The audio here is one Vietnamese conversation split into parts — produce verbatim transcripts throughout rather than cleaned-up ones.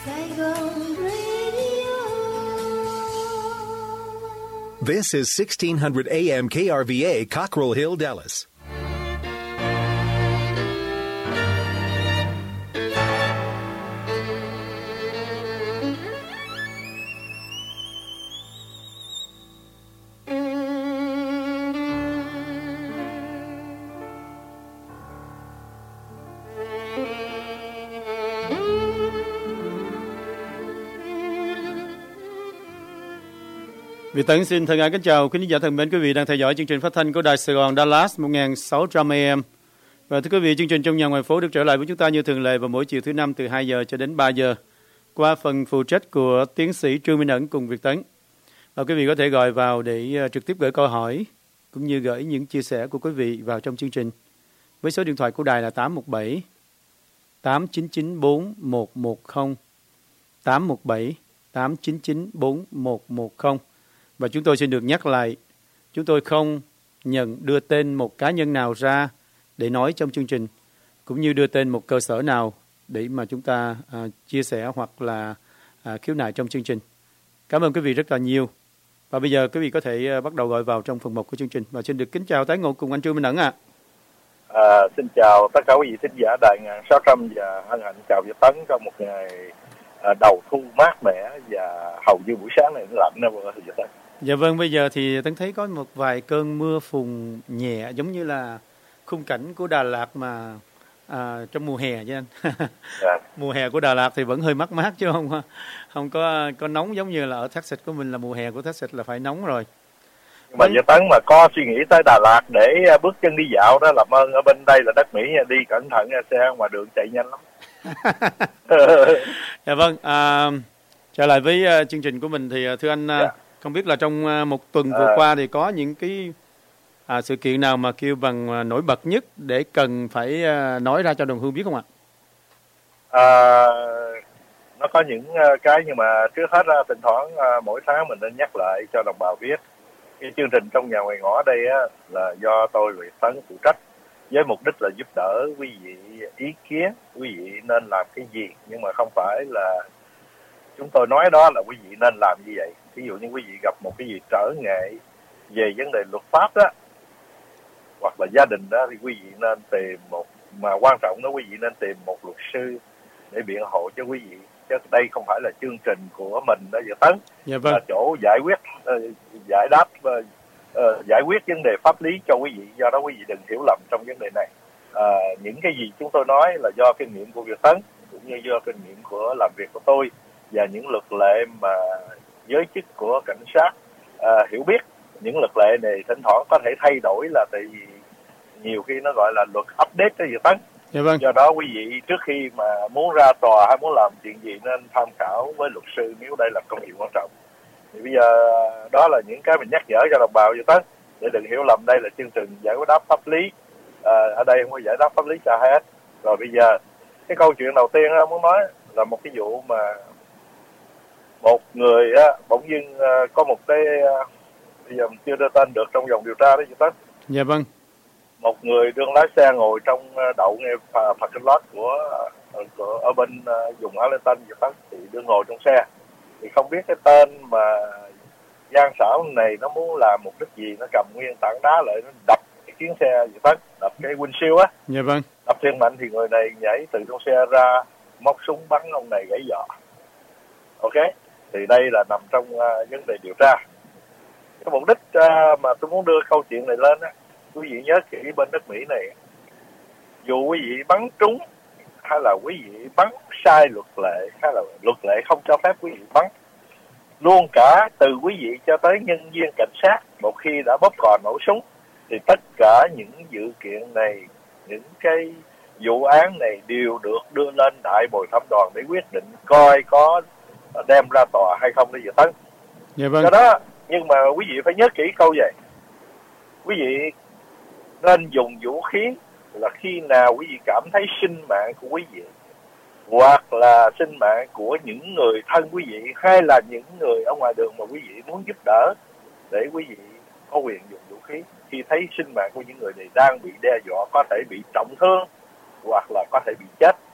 Saigon Radio. This is sixteen hundred A M K R V A, Cockrell Hill, Dallas. Việt Tấn xin thân ái kính chào quý khán giả thân mến, quý vị đang theo dõi chương trình phát thanh của Đài Sài Gòn Dallas một nghìn sáu trăm A M. Và thưa quý vị, chương trình Trong Nhà Ngoài Phố được trở lại với chúng ta như thường lệ vào mỗi chiều thứ năm từ hai giờ cho đến ba giờ qua phần phụ trách của tiến sĩ Trương Minh Ẩn cùng Việt Tấn. Và quý vị có thể gọi vào để uh, trực tiếp gửi câu hỏi cũng như gửi những chia sẻ của quý vị vào trong chương trình với số điện thoại của đài là tám một bảy tám chín chín bốn một một không tám một bảy tám chín chín bốn một một không. Và chúng tôi xin được nhắc lại, chúng tôi không nhận đưa tên một cá nhân nào ra để nói trong chương trình, cũng như đưa tên một cơ sở nào để mà chúng ta à, chia sẻ hoặc là à, khiếu nại trong chương trình. Cảm ơn quý vị rất là nhiều. Và bây giờ quý vị có thể à, bắt đầu gọi vào trong phần một của chương trình. Và xin được kính chào tái ngộ cùng anh Trương Minh Ẩn ạ. À. À, xin chào tất cả quý vị thính giả Đài một nghìn sáu trăm và hân hạnh chào Việt Tấn trong một ngày à, đầu thu mát mẻ và hầu như buổi sáng này nó lạnh đó Việt Tấn. Dạ vâng, bây giờ thì Tấn thấy có một vài cơn mưa phùn nhẹ giống như là khung cảnh của Đà Lạt mà à, trong mùa hè chứ anh. Dạ. Mùa hè của Đà Lạt thì vẫn hơi mát mát chứ không không có có nóng giống như là ở Texas của mình, là mùa hè của Texas là phải nóng rồi. Nhưng mà Việt Tấn mà có suy nghĩ tới Đà Lạt để bước chân đi dạo đó làm ơn, ở bên đây là đất Mỹ nha, đi cẩn thận nha, xe ngoài đường chạy nhanh lắm. Dạ vâng, à, trở lại với uh, chương trình của mình thì uh, thưa anh, uh, dạ. Không biết là trong uh, một tuần vừa à. qua thì có những cái à, sự kiện nào mà kêu bằng uh, nổi bật nhất để cần phải uh, nói ra cho đồng hương biết không ạ? À, nó có những uh, cái nhưng mà trước hết ra thỉnh thoảng uh, mỗi tháng mình nên nhắc lại cho đồng bào biết. Cái chương trình Trong Nhà Ngoài Ngõ đây á, là do tôi Việt Tấn phụ trách với mục đích là giúp đỡ quý vị ý kiến, quý vị nên làm cái gì, nhưng mà không phải là chúng tôi nói đó là quý vị nên làm như vậy. Ví dụ như quý vị gặp một cái gì trở ngại về vấn đề luật pháp đó hoặc là gia đình đó thì quý vị nên tìm một, mà quan trọng đó quý vị nên tìm một luật sư để biện hộ cho quý vị, chứ đây không phải là chương trình của mình đó Việt Tấn. Dạ vâng. Là chỗ giải quyết uh, giải đáp uh, uh, giải quyết vấn đề pháp lý cho quý vị, do đó quý vị đừng hiểu lầm trong vấn đề này. Uh, những cái gì chúng tôi nói là do kinh nghiệm của Việt Tấn cũng như do kinh nghiệm của làm việc của tôi và những luật lệ mà giới chức của cảnh sát uh, hiểu biết. Những luật lệ này thỉnh thoảng có thể thay đổi là tại vì nhiều khi nó gọi là luật update đó Việt Tấn. Dạ vâng. Do đó quý vị trước khi mà muốn ra tòa hay muốn làm chuyện gì nên tham khảo với luật sư nếu đây là công việc quan trọng. Thì bây giờ đó là những cái mình nhắc nhở cho đồng bào Việt Tấn để đừng hiểu lầm đây là chương trình giải đáp pháp lý. À, ở đây không có giải đáp pháp lý cho hết. Rồi bây giờ cái câu chuyện đầu tiên đó, muốn nói là một cái vụ mà một người á, bỗng dưng uh, có một cái uh, bây giờ mình chưa đưa tên được trong vòng điều tra đó Việt Tấn. Dạ vâng. Một người đương lái xe ngồi trong đậu ngay parking lot của, của ở bên uh, vùng Arlington Việt Tấn thì đương ngồi trong xe thì không biết cái tên mà gian xảo này nó muốn làm mục đích gì, nó cầm nguyên tảng đá lại nó đập cái kiến xe Việt Tấn, đập cái windshield á. Dạ vâng. Đập thiên mạnh thì người này nhảy từ trong xe ra móc súng bắn ông này gãy giò. Ok, thì đây là nằm trong uh, vấn đề điều tra. Cái mục đích uh, mà tôi muốn đưa câu chuyện này lên á, quý vị nhớ kỹ bên đất Mỹ này, dù quý vị bắn trúng hay là quý vị bắn sai luật lệ hay là luật lệ không cho phép quý vị bắn, luôn cả từ quý vị cho tới nhân viên cảnh sát một khi đã bóp còi nổ súng thì tất cả những dự kiện này, những cái vụ án này đều được đưa lên đại bồi thẩm đoàn để quyết định coi có đem ra tòa hay không để Việt Tấn. Dạ vâng. Do đó, nhưng mà quý vị phải nhớ kỹ câu vậy. Quý vị nên dùng vũ khí là khi nào quý vị cảm thấy sinh mạng của quý vị hoặc là sinh mạng của những người thân quý vị hay là những người ở ngoài đường mà quý vị muốn giúp đỡ, để quý vị có quyền dùng vũ khí khi thấy sinh mạng của những người này đang bị đe dọa, có thể bị trọng thương hoặc là có thể bị chết.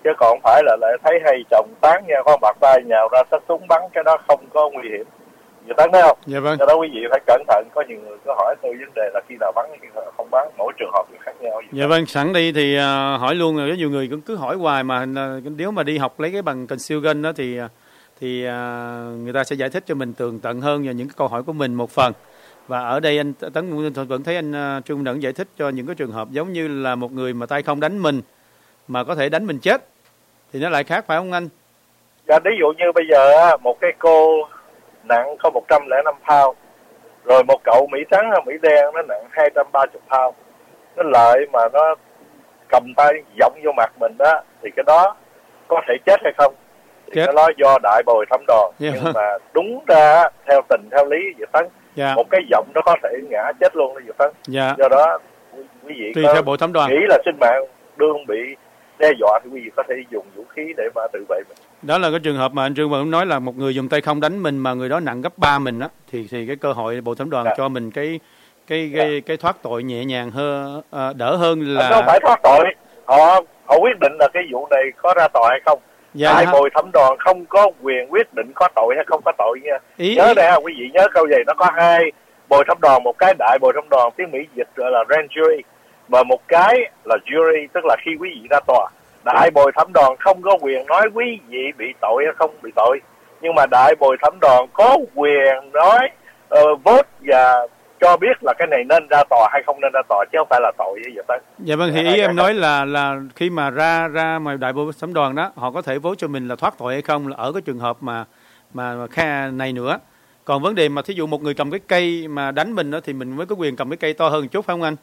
chứ còn không phải là lại thấy hay chồng tán nha, con bạc tay nhào ra xách súng bắn, cái đó không có nguy hiểm. Vậy Tấn thấy không? Dạ vâng. Do đó quý vị phải cẩn thận. Có nhiều người có hỏi tôi vấn đề là khi nào bắn, khi nào không bắn, mỗi trường hợp khác nhau. Dạ vâng, sẵn đi thì uh, hỏi luôn rồi. Có nhiều người cũng cứ hỏi hoài mà uh, nếu mà đi học lấy cái bằng concealed gun đó thì thì uh, người ta sẽ giải thích cho mình tường tận hơn và những cái câu hỏi của mình một phần. Và ở đây anh Tấn vẫn thấy anh uh, Trương Đẫn giải thích cho những cái trường hợp giống như là một người mà tay không đánh mình mà có thể đánh mình chết thì nó lại khác, phải không anh? Dạ, ví dụ như bây giờ một cái cô nặng có một trăm lẻ năm pound, rồi một cậu Mỹ trắng hay Mỹ đen nó nặng hai trăm ba mươi pound, nó lợi mà nó cầm tay giọng vô mặt mình đó, thì cái đó có thể chết hay không thì chết. Cái đó do đại bồi thẩm đòn. Yeah. Nhưng mà đúng ra theo tình theo lý vậy Tấn, yeah. một cái giọng nó có thể ngã chết luôn đó vậy Tấn. Yeah. Do đó quý vị tùy theo bộ thẩm đoàn nghĩ là sinh mạng đương bị đe dọa thì quý vị có thể dùng vũ khí để mà tự vệ mình. Đó là cái trường hợp mà anh Trương vẫn nói là một người dùng tay không đánh mình mà người đó nặng gấp ba mình đó, thì thì cái cơ hội bộ thẩm đoàn yeah. cho mình cái cái cái, yeah. cái thoát tội nhẹ nhàng hơn, à, đỡ hơn là không phải thoát tội, họ họ quyết định là cái vụ này có ra tòa hay không. Dạ, đại bồi thẩm đoàn không có quyền quyết định có tội hay không có tội nha. Ý, nhớ ý. Đây ha, quý vị nhớ câu này, nó có hai bồi thẩm đoàn, một cái đại bồi thẩm đoàn tiếng Mỹ dịch gọi là grand jury, và một cái là jury, tức là khi quý vị ra tòa. Đại bồi thẩm đoàn không có quyền nói quý vị bị tội hay không bị tội, nhưng mà đại bồi thẩm đoàn có quyền nói uh, vote và cho biết là cái này nên ra tòa hay không nên ra tòa, chứ không phải là tội vậy vậy. Dạ vâng, thì ý em nói là là khi mà ra ra mà đại bồi thẩm đoàn đó, họ có thể vote cho mình là thoát tội hay không, là ở cái trường hợp mà mà kha này nữa. Còn vấn đề mà thí dụ một người cầm cái cây mà đánh mình đó, thì mình mới có quyền cầm cái cây to hơn một chút, phải không anh?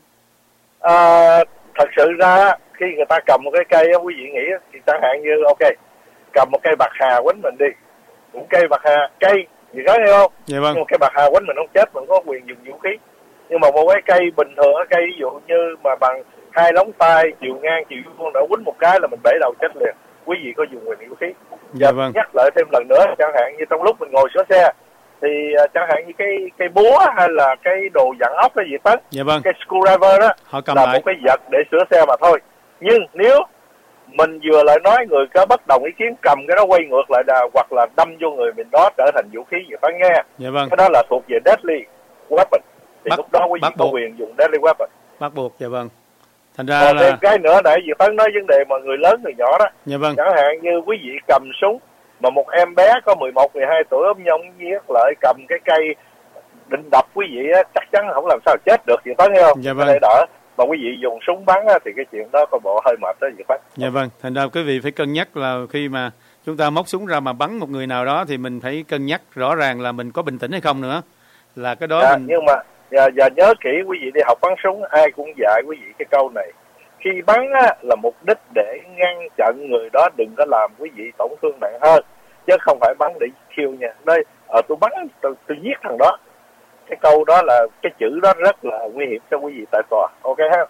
À, thật sự ra khi người ta cầm một cái cây, quý vị nghĩ thì chẳng hạn như ok, cầm một cây bạc hà quánh mình đi, một cây bạc hà cây gì đó, hiểu không? Dạ vâng. Nhưng một cây bạc hà quánh mình không chết, mình có quyền dùng vũ khí. Nhưng mà một cái cây bình thường, cái cây ví dụ như mà bằng hai lóng tay, chiều ngang chiều vuông đã quánh một cái là mình bể đầu chết liền. Quý vị có dùng quyền vũ khí. Dạ vâng. Nhắc lại thêm lần nữa, chẳng hạn như trong lúc mình ngồi sửa xe thì uh, chẳng hạn như cái cây búa hay là cái đồ dặn ốc cái gì Tấn, dạ vâng. cái screwdriver đó là lại. một cái vật để sửa xe mà thôi. Nhưng nếu mình vừa lại nói người có bất đồng ý kiến cầm cái đó quay ngược lại đà, hoặc là đâm vô người mình đó trở thành vũ khí vậy Tấn nghe. Dạ vâng. Cái đó là thuộc về deadly weapon, thì bắt, lúc đó quý vị có quyền dùng deadly weapon. Bắt buộc, dạ vâng. Thành ra còn là thêm cái nữa nãy Việt Tấn nói vấn đề mà người lớn người nhỏ đó. Dạ vâng. Chẳng hạn như quý vị cầm súng mà một em bé có mười một, mười hai tuổi ốm nhông viết lại cầm cái cây định đập quý vị á, chắc chắn không làm sao chết được, Việt Tấn thấy không? Dạ vâng. Để đỡ. Mà quý vị dùng súng bắn á, thì cái chuyện đó có bộ hơi mệt đó Việt Tấn. Dạ vâng. Thành ra quý vị phải cân nhắc là khi mà chúng ta móc súng ra mà bắn một người nào đó thì mình phải cân nhắc rõ ràng là mình có bình tĩnh hay không nữa. Là cái đó à, mình... Nhưng mà và, và nhớ kỹ, quý vị đi học bắn súng ai cũng dạy quý vị cái câu này. Khi bắn á, là mục đích để ngăn chặn người đó đừng có làm quý vị tổn thương nặng hơn, chứ không phải bắn để kill nha. Đây, ở tôi bắn tôi, tôi giết thằng đó. Cái câu đó là cái chữ đó rất là nguy hiểm cho quý vị tại tòa. Ok ha?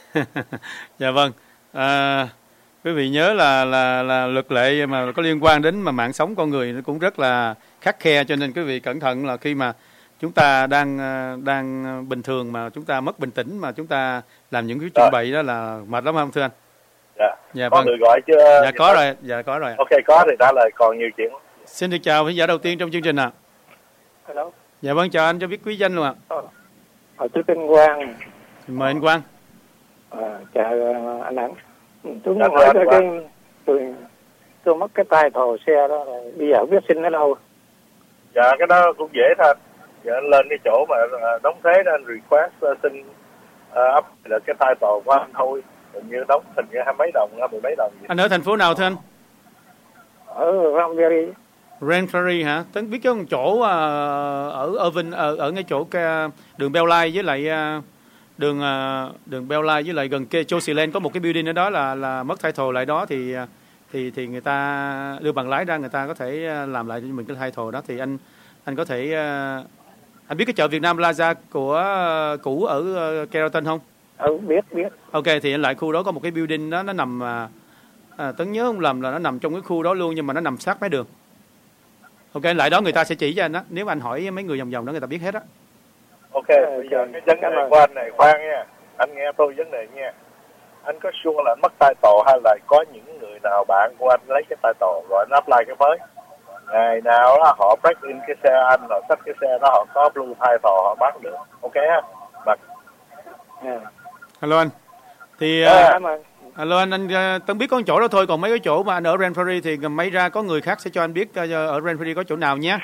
Dạ vâng. À, quý vị nhớ là là là luật lệ mà có liên quan đến mà mạng sống con người nó cũng rất là khắt khe, cho nên quý vị cẩn thận là khi mà chúng ta đang đang bình thường mà chúng ta mất bình tĩnh mà chúng ta làm những cái chuyện bậy đó là mệt lắm không thưa anh? Dạ. Dạ có vâng. người gọi chưa? Dạ có rồi, dạ có rồi. Ok, có thì trả lời, còn nhiều chuyện. Xin được chào khán giả đầu tiên trong chương trình ạ. À. Hello. Dạ vâng, chào anh, cho biết quý danh luôn ạ. Ờ, ờ tôi tên Quang. Mời anh Quang. À, chào anh Ấn. Tôi muốn hỏi cái, cái tôi tôi mất cái tay thò xe đó, rồi bây giờ không biết xin ở đâu. Dạ cái đó cũng dễ thôi. Dạ anh lên cái chỗ mà đóng thế đó, anh request uh, xin uh, up là cái tay tò của anh thôi. Hình như đóng hình như hai mấy đồng, mười mấy đồng gì. Anh ở thành phố nào thưa anh? Ở Ranbury. Ranbury hả? Tấn biết cái chỗ uh, ở Irvine, ở ở ngay chỗ cái đường Belline với lại uh, đường uh, đường Belline với lại gần kia Joseland có một cái building ở đó là là mất title lại đó, thì thì thì người ta đưa bằng lái ra, người ta có thể làm lại cho mình cái title đó. Thì anh anh có thể uh, anh biết cái chợ Việt Nam Plaza của uh, cũ ở uh, Carrollton không? Ừ, biết biết. Ok, thì anh lại khu đó có một cái building đó, nó nằm uh, à, Tấn nhớ không lầm là nó nằm trong cái khu đó luôn, nhưng mà nó nằm sát mé đường. Ok, lại đó người ta sẽ chỉ cho anh á, nếu anh hỏi mấy người vòng vòng đó người ta biết hết á. Ok, bây giờ cái vấn đề của anh này khoan nha, anh nghe tôi vấn đề nha. anh có sure là anh mất title hay là có những người nào bạn của anh lấy cái title rồi anh apply cái mới. Ngày nào đó họ break in cái xe anh, họ xách cái xe đó, họ có blue title, họ bán được. Ok á. Mà Yeah. Alo anh. Thì À. uh, alo anh, anh uh, Tân biết có một chỗ đó thôi, còn mấy cái chỗ mà anh ở Ranfurly thì mấy ra có người khác sẽ cho anh biết uh, ở Ranfurly có chỗ nào nhé.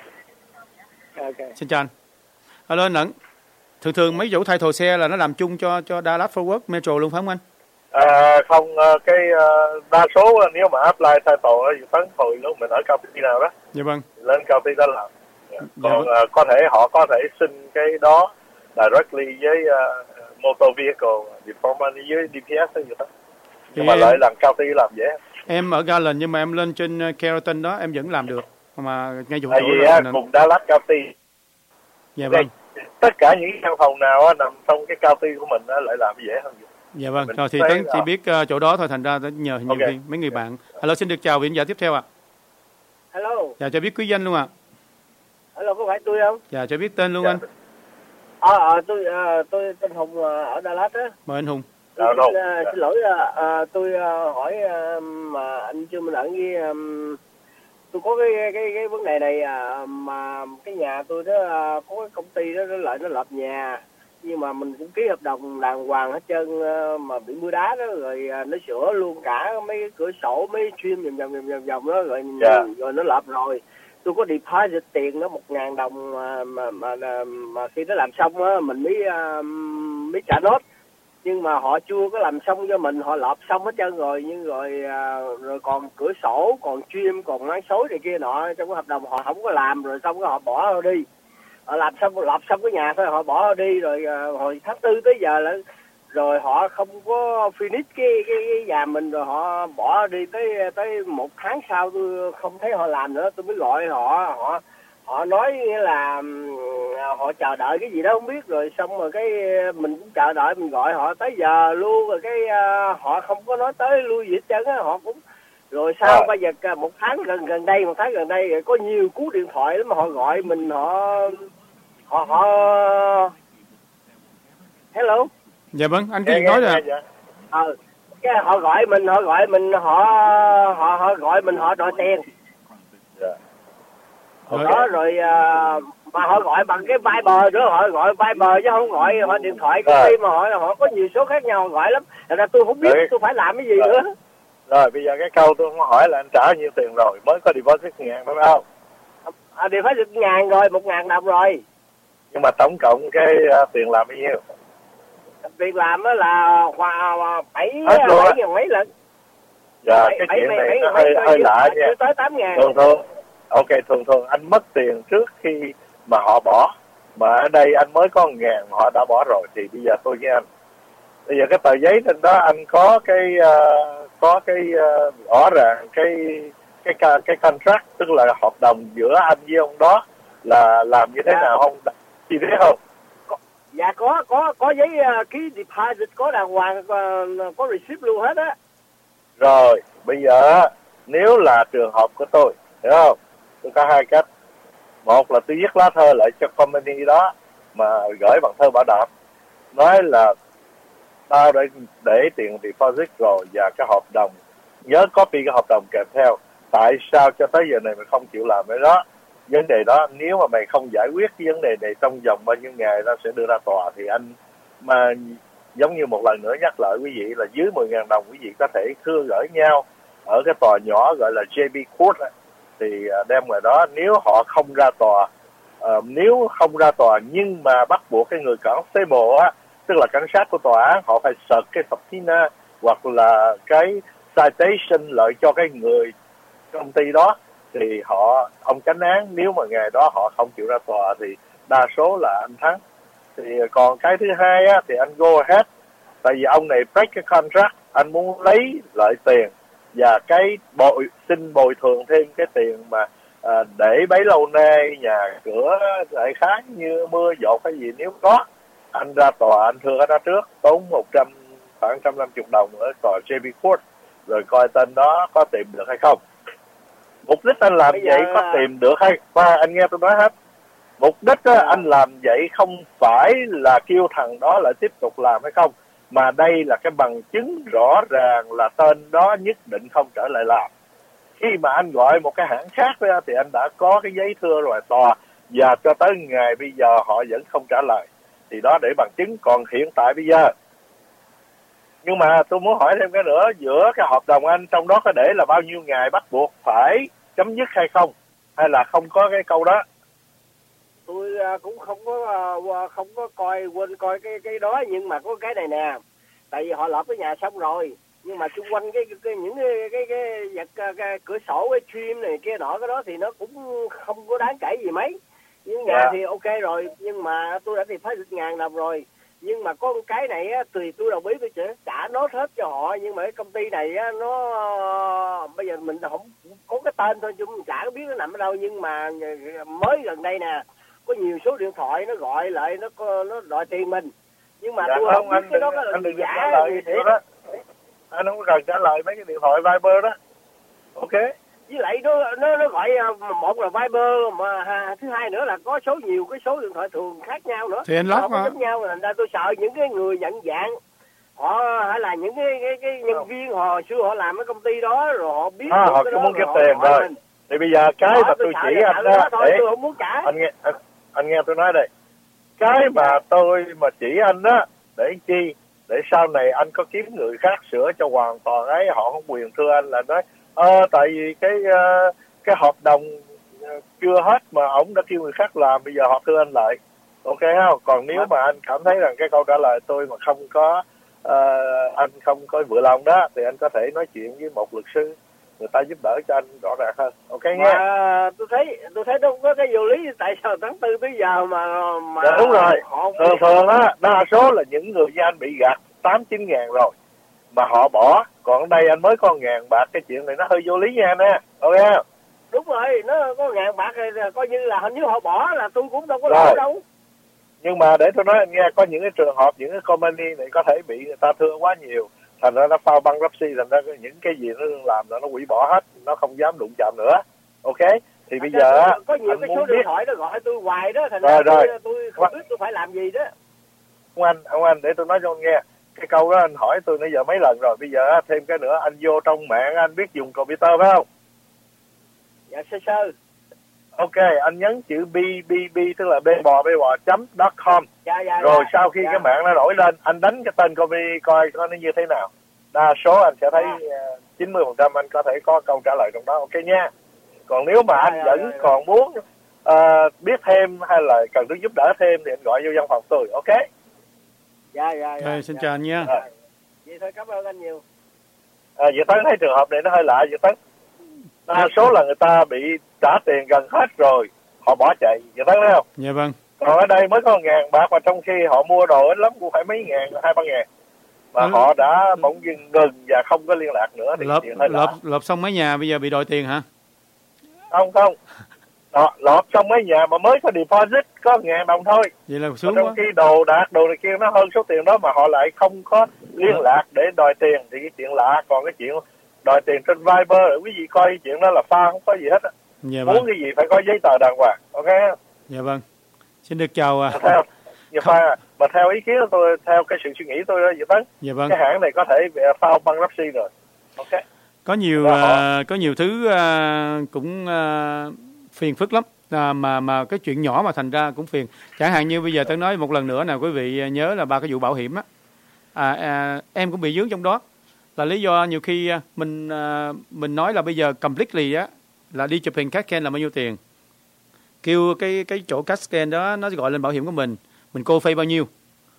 Ok. Xin chào anh. Alo anh Ẩn. Thường thường mấy chỗ thay thồ xe là nó làm chung cho cho Dallas Fort Worth Metro luôn phải không anh? À, không, cái uh, đa số nếu mà apply title thì tấn hồi lúc mình ở county nào đó, Dạ vâng. lên county đó làm. Dạ Còn vâng. uh, có thể họ có thể xin cái đó directly với uh, motor vehicle department với đê pê ét đó, nhưng Thì mà em- lại làm county làm dễ. Em ở Garland nhưng mà em lên trên uh, Carrollton đó em vẫn làm được. Mà ngay chỗ Tại chỗ vì là á, nên- cùng Dallas county, Dạ vâng. tất cả những căn phòng nào á, nằm trong cái county của mình á, lại làm dễ hơn. Dạ vâng. Mình Rồi thì thấy Tấn chỉ là- biết uh, chỗ đó thôi, thành ra Tấn nhờ nhiều Ok. khi mấy người bạn. Alo, xin được chào vị khán giả tiếp theo ạ. Hello, Dạ cho biết quý danh luôn ạ. hello, có phải tôi không? Dạ cho biết tên luôn Dạ. anh. Ờ, à, tôi à, tôi tên Hùng à, ở Đà Lạt á. Mời anh Hùng. Tôi Dạ, xin, Hùng. à, Dạ. xin lỗi, à, à, tôi à, hỏi à, mà anh Trương Minh Ẩn với à, tôi có cái cái cái vấn đề này à, mà cái nhà tôi đó à, có cái công ty đó nó lại nó lập nhà, nhưng mà mình cũng ký hợp đồng đàng hoàng hết trơn, à, mà bị mưa đá đó rồi à, nó sửa luôn cả mấy cái cửa sổ, mấy trim vòng vòng vòng vòng vòng đó rồi Dạ. rồi nó lập rồi. Tôi có deposit tiền đó một ngàn đồng mà mà mà, mà, mà khi nó làm xong á mình mới uh, mới trả nốt, nhưng mà họ chưa có làm xong cho mình, họ lợp xong hết trơn rồi, nhưng rồi uh, rồi còn cửa sổ, còn trim, còn mái xối này kia nọ trong cái hợp đồng họ không có làm, rồi xong cái họ bỏ họ đi, họ làm xong lợp xong cái nhà thôi họ bỏ họ đi, rồi uh, hồi tháng tư tới giờ là rồi họ không có finish cái cái, cái nhà mình, rồi họ bỏ đi tới tới một tháng sau tôi không thấy họ làm nữa, tôi mới gọi họ họ họ nói nghĩa là um, họ chờ đợi cái gì đó không biết, rồi xong rồi cái mình cũng chờ đợi, mình gọi họ tới giờ luôn rồi cái uh, họ không có nói tới lui gì hết trơn á, họ cũng rồi sau À. bây giờ cả một tháng gần gần đây một tháng gần đây có nhiều cú điện thoại lắm mà họ gọi mình, họ họ họ hello. Dạ vâng, anh cứ Nghe, nói nghe, rồi ạ. nghe, dạ. Ờ, cái họ gọi mình, họ gọi mình, họ họ họ gọi mình, họ đòi tiền. Dạ. Rồi. Đó rồi à, mà họ gọi bằng cái Viber nữa, họ gọi Viber chứ không gọi họ điện thoại công ty, mà họ họ có nhiều số khác nhau, họ gọi lắm. Thành ra tôi không biết Đấy. tôi phải làm cái gì Rồi. nữa. Rồi bây giờ cái câu tôi muốn hỏi là anh trả nhiêu tiền rồi, mới có deposit ngàn phải không? À, thì phải được ngàn rồi, một ngàn đồng rồi. Nhưng mà tổng cộng cái uh, tiền làm bao nhiêu? Việc làm đó là hòa bảy Hết luôn á. bảy ngàn mấy lần. Dạ, Bảy- cái bảy- chuyện bảy- này bảy- nó bảy- hơi bảy- hơi lạ nha. chưa tới tám ngàn. Thường thường, ok, thường thường anh mất tiền trước khi mà họ bỏ, mà ở đây anh mới có ngàn họ đã bỏ rồi, thì bây giờ tôi với anh, bây giờ cái tờ giấy trên đó anh có cái uh, có cái uh, rõ ràng cái cái cái cái contract, tức là hợp đồng giữa anh với ông đó là làm như thế Dạ. nào không? Chi tiết không? Dạ có có có giấy uh, ký deposit, có đàng hoàng, có, có receipt luôn hết á. Rồi, bây giờ nếu là trường hợp của tôi, hiểu không? Tôi có hai cách. Một là tôi viết lá thơ lại cho company đó mà gửi bằng thơ bảo đảm, nói là tao để để tiền deposit rồi và cái hợp đồng, nhớ copy cái hợp đồng kèm theo. Tại sao cho tới giờ này mày không chịu làm cái đó? Vấn đề đó nếu mà mày không giải quyết cái vấn đề này trong vòng bao nhiêu ngày tao sẽ đưa ra tòa, thì anh mà giống như một lần nữa nhắc lại quý vị là dưới mười ngàn đồng quý vị có thể thưa gửi nhau ở cái tòa nhỏ gọi là J B Court á, thì đem ngoài đó. Nếu họ không ra tòa, uh, nếu không ra tòa nhưng mà bắt buộc cái người constable á, tức là cảnh sát của tòa án, họ phải search cái subpoena hoặc là cái citation lợi cho cái người công ty đó, thì họ ông chánh án nếu mà ngày đó họ không chịu ra tòa thì đa số là anh thắng. Thì còn cái thứ hai á, thì anh go ahead, tại vì ông này break cái contract, anh muốn lấy lại tiền và cái bồi xin bồi thường thêm cái tiền mà à, để bấy lâu nay nhà cửa đại khái như mưa dột cái gì, nếu có anh ra tòa anh thưa cái đó trước, tốn một trăm khoảng một trăm năm mươi đồng ở tòa J B Court, rồi coi tên đó có tìm được hay không. Mục đích anh làm Bây vậy giờ... có tìm được hay và anh nghe tôi nói hết. Mục đích á, anh làm vậy không phải là kêu thằng đó lại tiếp tục làm hay không, mà đây là cái bằng chứng rõ ràng là tên đó nhất định không trở lại làm. Khi mà anh gọi một cái hãng khác ra thì anh đã có cái giấy thưa rồi tòa, và cho tới ngày bây giờ họ vẫn không trả lời. Thì đó để bằng chứng. Còn hiện tại bây giờ, nhưng mà tôi muốn hỏi thêm cái nữa, giữa cái hợp đồng anh trong đó có để là bao nhiêu ngày bắt buộc phải chấm dứt hay không, hay là không có cái câu đó? Tôi cũng không có không có coi quên coi cái cái đó, nhưng mà có cái này nè, tại vì họ lọt cái nhà xong rồi, nhưng mà xung quanh cái, cái những cái cái cái vật cái, cái cửa sổ, cái trim này kia nọ cái đó thì nó cũng không có đáng kể gì mấy. Nhưng nhà yeah. thì ok rồi, nhưng mà tôi đã thì phá dịch ngàn đồng rồi. Nhưng mà có cái này á, tùy tôi đồng ý tôi sẽ trả nốt hết cho họ, nhưng mà cái công ty này á, nó bây giờ mình không có cái tên thôi chứ mình chả có biết nó nằm ở đâu. Nhưng mà mới gần đây nè, có nhiều số điện thoại nó gọi lại, nó nó đòi tiền mình, nhưng mà dạ tôi không, không biết cái đó là là đừng giả trả lời gì đó. Anh không cần trả lời mấy cái điện thoại Viber đó. Ok. Với lại nó nó nó gọi một là Viber, mà thứ hai nữa là có số nhiều cái số điện thoại thường khác nhau nữa. Thì anh lóc mà. Giống nhau, thành ra tôi sợ những cái người nhận dạng họ hay là những cái cái, cái nhân không. viên hồi xưa họ làm cái công ty đó rồi họ biết à, họ cũng muốn kiếm tiền rồi. Mình. Thì bây giờ cái mà tôi, tôi chỉ anh đó, thôi, để tôi không muốn trả. Anh nghe anh, anh nghe tôi nói đây. Cái mà tôi mà chỉ anh đó để chi? Để sau này anh có kiếm người khác sửa cho hoàn toàn ấy, họ không quyền thưa anh là nói ờ tại vì cái uh, cái hợp đồng chưa hết mà ổng đã kêu người khác làm, bây giờ họ thưa anh lại. Ok không? Còn nếu mà anh cảm thấy rằng cái câu trả lời tôi mà không có uh, anh không có vừa lòng đó thì anh có thể nói chuyện với một luật sư, người ta giúp đỡ cho anh rõ ràng hơn. Ok nha. Mà tôi thấy tôi thấy đâu có cái vô lý, tại sao tháng tư tới giờ mà mà dạ, đúng rồi. Thường thường á, đa số là những người như anh bị gạt tám chín ngàn rồi mà họ bỏ, còn ở đây anh mới có ngàn bạc, cái chuyện này nó hơi vô lý nha nè. Ok không? Đúng rồi, nó có ngàn bạc thì coi như là hình như họ bỏ là tôi cũng đâu có lỗ đâu. Nhưng mà để tôi nói anh nghe, có những cái trường hợp những cái company này có thể bị người ta thưa quá nhiều, thành ra nó phao bankruptcy, thành ra những cái gì nó làm là nó hủy bỏ hết, nó không dám đụng chạm nữa. Ok, thì à, bây giờ tôi, có nhiều cái số điện thoại nó gọi tôi hoài đó, thành rồi, ra rồi. Tôi, tôi không biết tôi phải làm gì đó. Ông anh, ông anh để tôi nói cho anh nghe. Cái câu đó anh hỏi tôi nãy giờ mấy lần rồi, bây giờ thêm cái nữa, anh vô trong mạng anh biết dùng computer phải không? Dạ sơ sơ. Ok, anh nhấn chữ b b b tức là b bò b bò chấm dot com. Dạ, dạ, rồi dạ, sau khi dạ. cái mạng nó nổi lên, anh đánh cái tên company coi coi nó như thế nào. Đa số anh sẽ thấy dạ. chín mươi phần trăm anh có thể có câu trả lời trong đó. Ok nha. Còn nếu mà anh dạ, vẫn dạ, dạ. còn muốn uh, biết thêm hay là cần được giúp đỡ thêm thì anh gọi vô văn phòng tôi. Ok. Dạ dạ dạ. Rồi, xin dạ. chào anh nha. À. Vậy thôi, cảm ơn anh nhiều. À, vậy Tấn thấy trường hợp này nó hơi lạ vậy Tấn. Đa số là người ta bị trả tiền gần hết rồi, họ bỏ chạy, vậy Tấn thấy không? Dạ vâng. Còn ở đây mới có ngàn bạc, mà trong khi họ mua đồ ít lắm cũng phải mấy ngàn, hai ba ngàn. Mà ừ. họ đã bỗng dưng ngừng và không có liên lạc nữa thì lộp, chuyện hơi lạ. lộp, lộp xong mấy nhà bây giờ bị đòi tiền hả? Không không. Đó, lọt xong mấy nhà mà mới có deposit có ngàn đồng thôi. Vậy là xuống trong quá. khi đồ đạc đồ này kia nó hơn số tiền đó mà họ lại không có liên lạc để đòi tiền thì cái chuyện lạ. Còn cái chuyện đòi tiền trên Viber, quý vị coi cái chuyện đó là pha không có gì hết á. Dạ muốn vâng. cái gì phải có giấy tờ đàng hoàng. Ok. Dạ vâng. Xin được chào à. Theo, dạ pha, mà theo ý kiến của tôi, theo cái sự suy nghĩ tôi đó, dạ Tấn. Dạ vâng. Cái hãng này có thể file bankruptcy rồi. Ok. Có nhiều uh, có nhiều thứ uh, cũng uh, phiền phức lắm. À, mà mà cái chuyện nhỏ mà thành ra cũng phiền. Chẳng hạn như bây giờ tôi nói một lần nữa nào, quý vị nhớ là ba cái vụ bảo hiểm á, à, à, em cũng bị dướng trong đó. Là lý do nhiều khi mình à, mình nói là bây giờ completely á là đi chụp hình cát scan là bao nhiêu tiền, kêu cái cái chỗ cát scan đó nó gọi lên bảo hiểm của mình, mình cô phây bao nhiêu.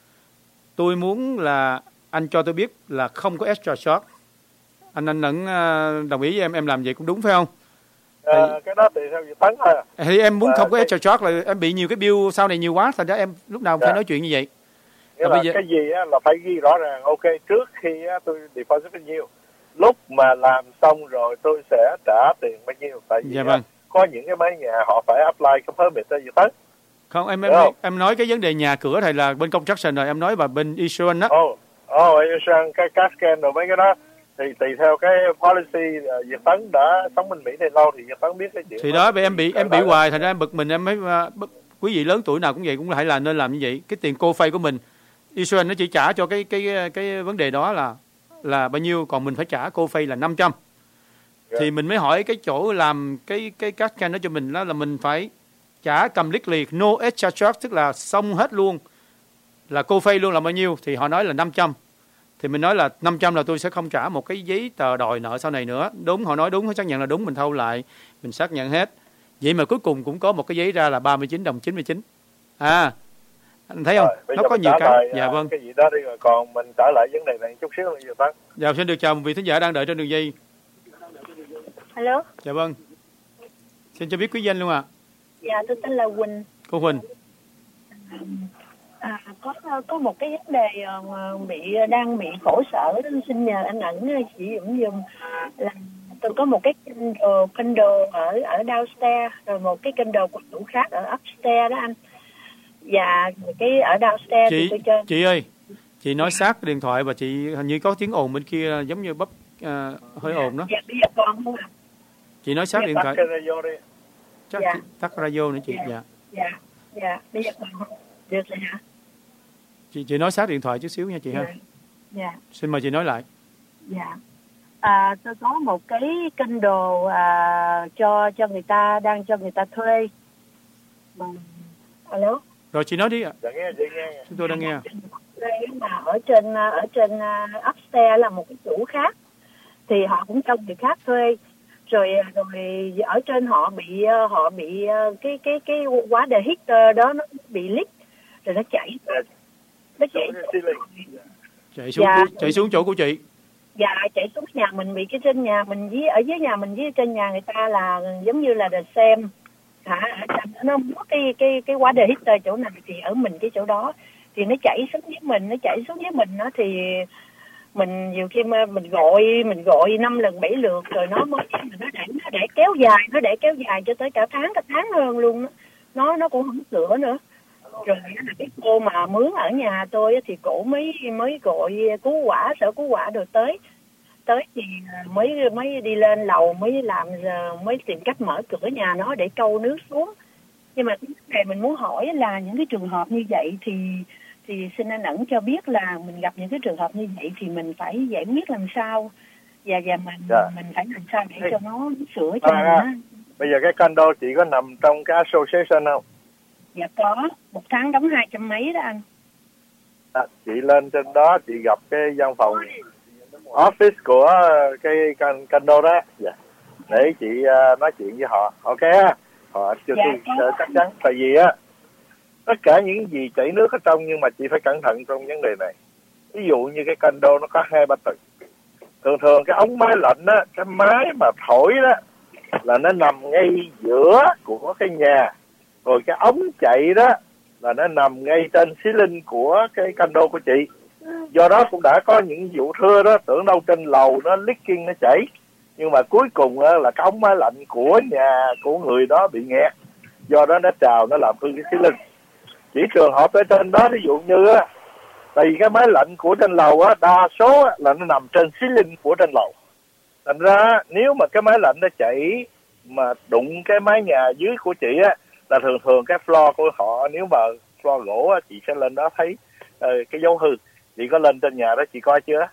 Tôi muốn là anh cho tôi biết là không có extra charge. Anh anh vẫn đồng ý với em em làm vậy cũng đúng phải không? À, thì, cái đó thì theo dự Tấn thôi. Thì em muốn à, không có cái... extra charge là em bị nhiều cái bill sau này nhiều quá, thành ra em lúc nào cũng dạ. phải nói chuyện như vậy. Nghĩa là giờ... cái gì á, là phải ghi rõ ràng. Ok, trước khi á, tôi deposit bao nhiêu, lúc mà làm xong rồi tôi sẽ trả tiền bao nhiêu. Tại vì dạ vâng. có những cái mấy nhà họ phải apply cái permit cho dự Tấn. Không, em em, không? em nói cái vấn đề nhà cửa này là bên construction rồi, em nói và bên insurance á. Ồ, oh, oh, insurance, cái cát scan rồi mấy cái đó thì tùy theo cái policy. uh, Việt Tấn đã sống bên Mỹ này lâu thì Việt Tấn biết cái chuyện thì đó, đó em bị em bị hoài, thành ra em bực mình, em mới uh, quý vị lớn tuổi nào cũng vậy, cũng phải là nên làm như vậy. Cái tiền cô phây của mình insurance nó chỉ trả cho cái cái cái vấn đề đó là là bao nhiêu, còn mình phải trả co-pay là năm trăm. Yeah. Thì mình mới hỏi cái chỗ làm cái cái các scan đó cho mình đó là mình phải trả completely no extra charge, tức là xong hết luôn là co-pay luôn là bao nhiêu, thì họ nói là năm trăm. Thì mình nói là năm trăm là tôi sẽ không trả một cái giấy tờ đòi nợ sau này nữa. Đúng, họ nói đúng, họ xác nhận là đúng, mình thâu lại, mình xác nhận hết. Vậy mà cuối cùng cũng có một cái giấy ra là ba mươi chín đồng chín mươi chín. À, anh thấy không? Rồi, nó có nhiều cái. Lại, dạ vâng. Cái gì đó đi rồi, còn mình trả lại vấn đề này chút xíu nữa. Dạ, dạ xin được chào một vị thính giả đang đợi trên đường dây. Alo. Dạ vâng. Xin cho biết quý danh luôn ạ. À. Dạ tôi tên là Quỳnh. Cô Quỳnh. À, có có một cái vấn đề uh, bị đang bị khổ sở, xin nhờ anh Ẩn chỉ dùm dùm là tôi có một cái Kindle, Kindle ở ở downstairs, rồi một cái Kindle của chủ khác ở upstairs đó anh. Và cái ở downstairs chị, thì tôi cho... chị ơi, chị nói sát điện thoại và chị hình như có tiếng ồn bên kia giống như bắp uh, hơi ồn đó. Dạ, bây giờ còn không ạ? Chị nói sát dạ, điện thoại. Tắt radio đi. Chắc dạ. tắt radio nữa chị. Dạ. Dạ. Dạ. Dạ. Bây giờ còn không? Được rồi hả? Chị chị nói sát điện thoại chút xíu nha chị. Dạ. Ha. Dạ. Xin mời chị nói lại. Dạ. À, tôi có một cái Kindle à, cho cho người ta, đang cho người ta thuê. Mà... Alo. Rồi chị nói đi ạ. Dạ, nghe, chị nghe. Chúng tôi đang nghe. Đây mà ở trên ở trên upstairs là một cái chủ khác, thì họ cũng cho người khác thuê. Rồi rồi ở trên họ bị họ bị cái cái cái quá đề heater đó nó bị leak, rồi nó chảy. Nó chạy chạy xuống dạ. chạy xuống chỗ của chị. Dạ, chạy xuống nhà mình, bị cái trên nhà mình với ở dưới nhà mình với trên nhà người ta là giống như là the same. Hả, nó mất cái cái cái quá đề heater chỗ này thì ở mình cái chỗ đó thì nó chảy xuống với mình, nó chảy xuống với mình đó, thì mình nhiều khi mà mình gọi mình gọi năm lần bảy lượt rồi nó mới nó để nó để kéo dài nó để kéo dài cho tới cả tháng cả tháng hơn luôn đó. nó nó cũng không sửa nữa. Rồi là cái cô mà mướn ở nhà tôi thì cổ mới mới gọi cứu hỏa, sở cứu hỏa rồi tới tới thì mới mới đi lên lầu mới làm mới tìm cách mở cửa nhà nó để câu nước xuống. Nhưng mà cái này mình muốn hỏi là những cái trường hợp như vậy thì thì xin anh Ẩn cho biết là mình gặp những cái trường hợp như vậy thì mình phải giải quyết làm sao, và và mình dạ. mình phải làm sao để cho nó sửa cho à, mình. Bây giờ cái condo chị có nằm trong cái association không? Dạ có, một tháng đóng hai trăm mấy đó anh. À, chị lên trên đó chị gặp cái văn phòng office của cái condo đó, dạ. Để chị uh, nói chuyện với họ, ok á? Họ chưa dạ, tôi chắc chắn, tại vì á tất cả những gì chảy nước ở trong, nhưng mà chị phải cẩn thận trong vấn đề này. Ví dụ như cái condo nó có hai ba tầng, thường thường cái ống máy lạnh á, cái máy mà thổi đó là nó nằm ngay giữa của cái nhà, rồi cái ống chạy đó là nó nằm ngay trên xí linh của cái condo của chị. Do đó cũng đã có những vụ thưa đó, tưởng đâu trên lầu nó leaking nó chảy, nhưng mà cuối cùng á, là cái ống máy lạnh của nhà của người đó bị nghẹt, do đó nó trào, nó làm hư cái xí linh. Chỉ trường hợp ở trên đó, ví dụ như á, tại vì cái máy lạnh của trên lầu á, đa số á, là nó nằm trên xí linh của trên lầu. Thành ra nếu mà cái máy lạnh nó chảy mà đụng cái mái nhà dưới của chị á, là thường thường cái floor của họ, nếu mà floor gỗ á, chị sẽ lên đó thấy uh, cái dấu hư. Chị có lên trên nhà đó chị coi chưa?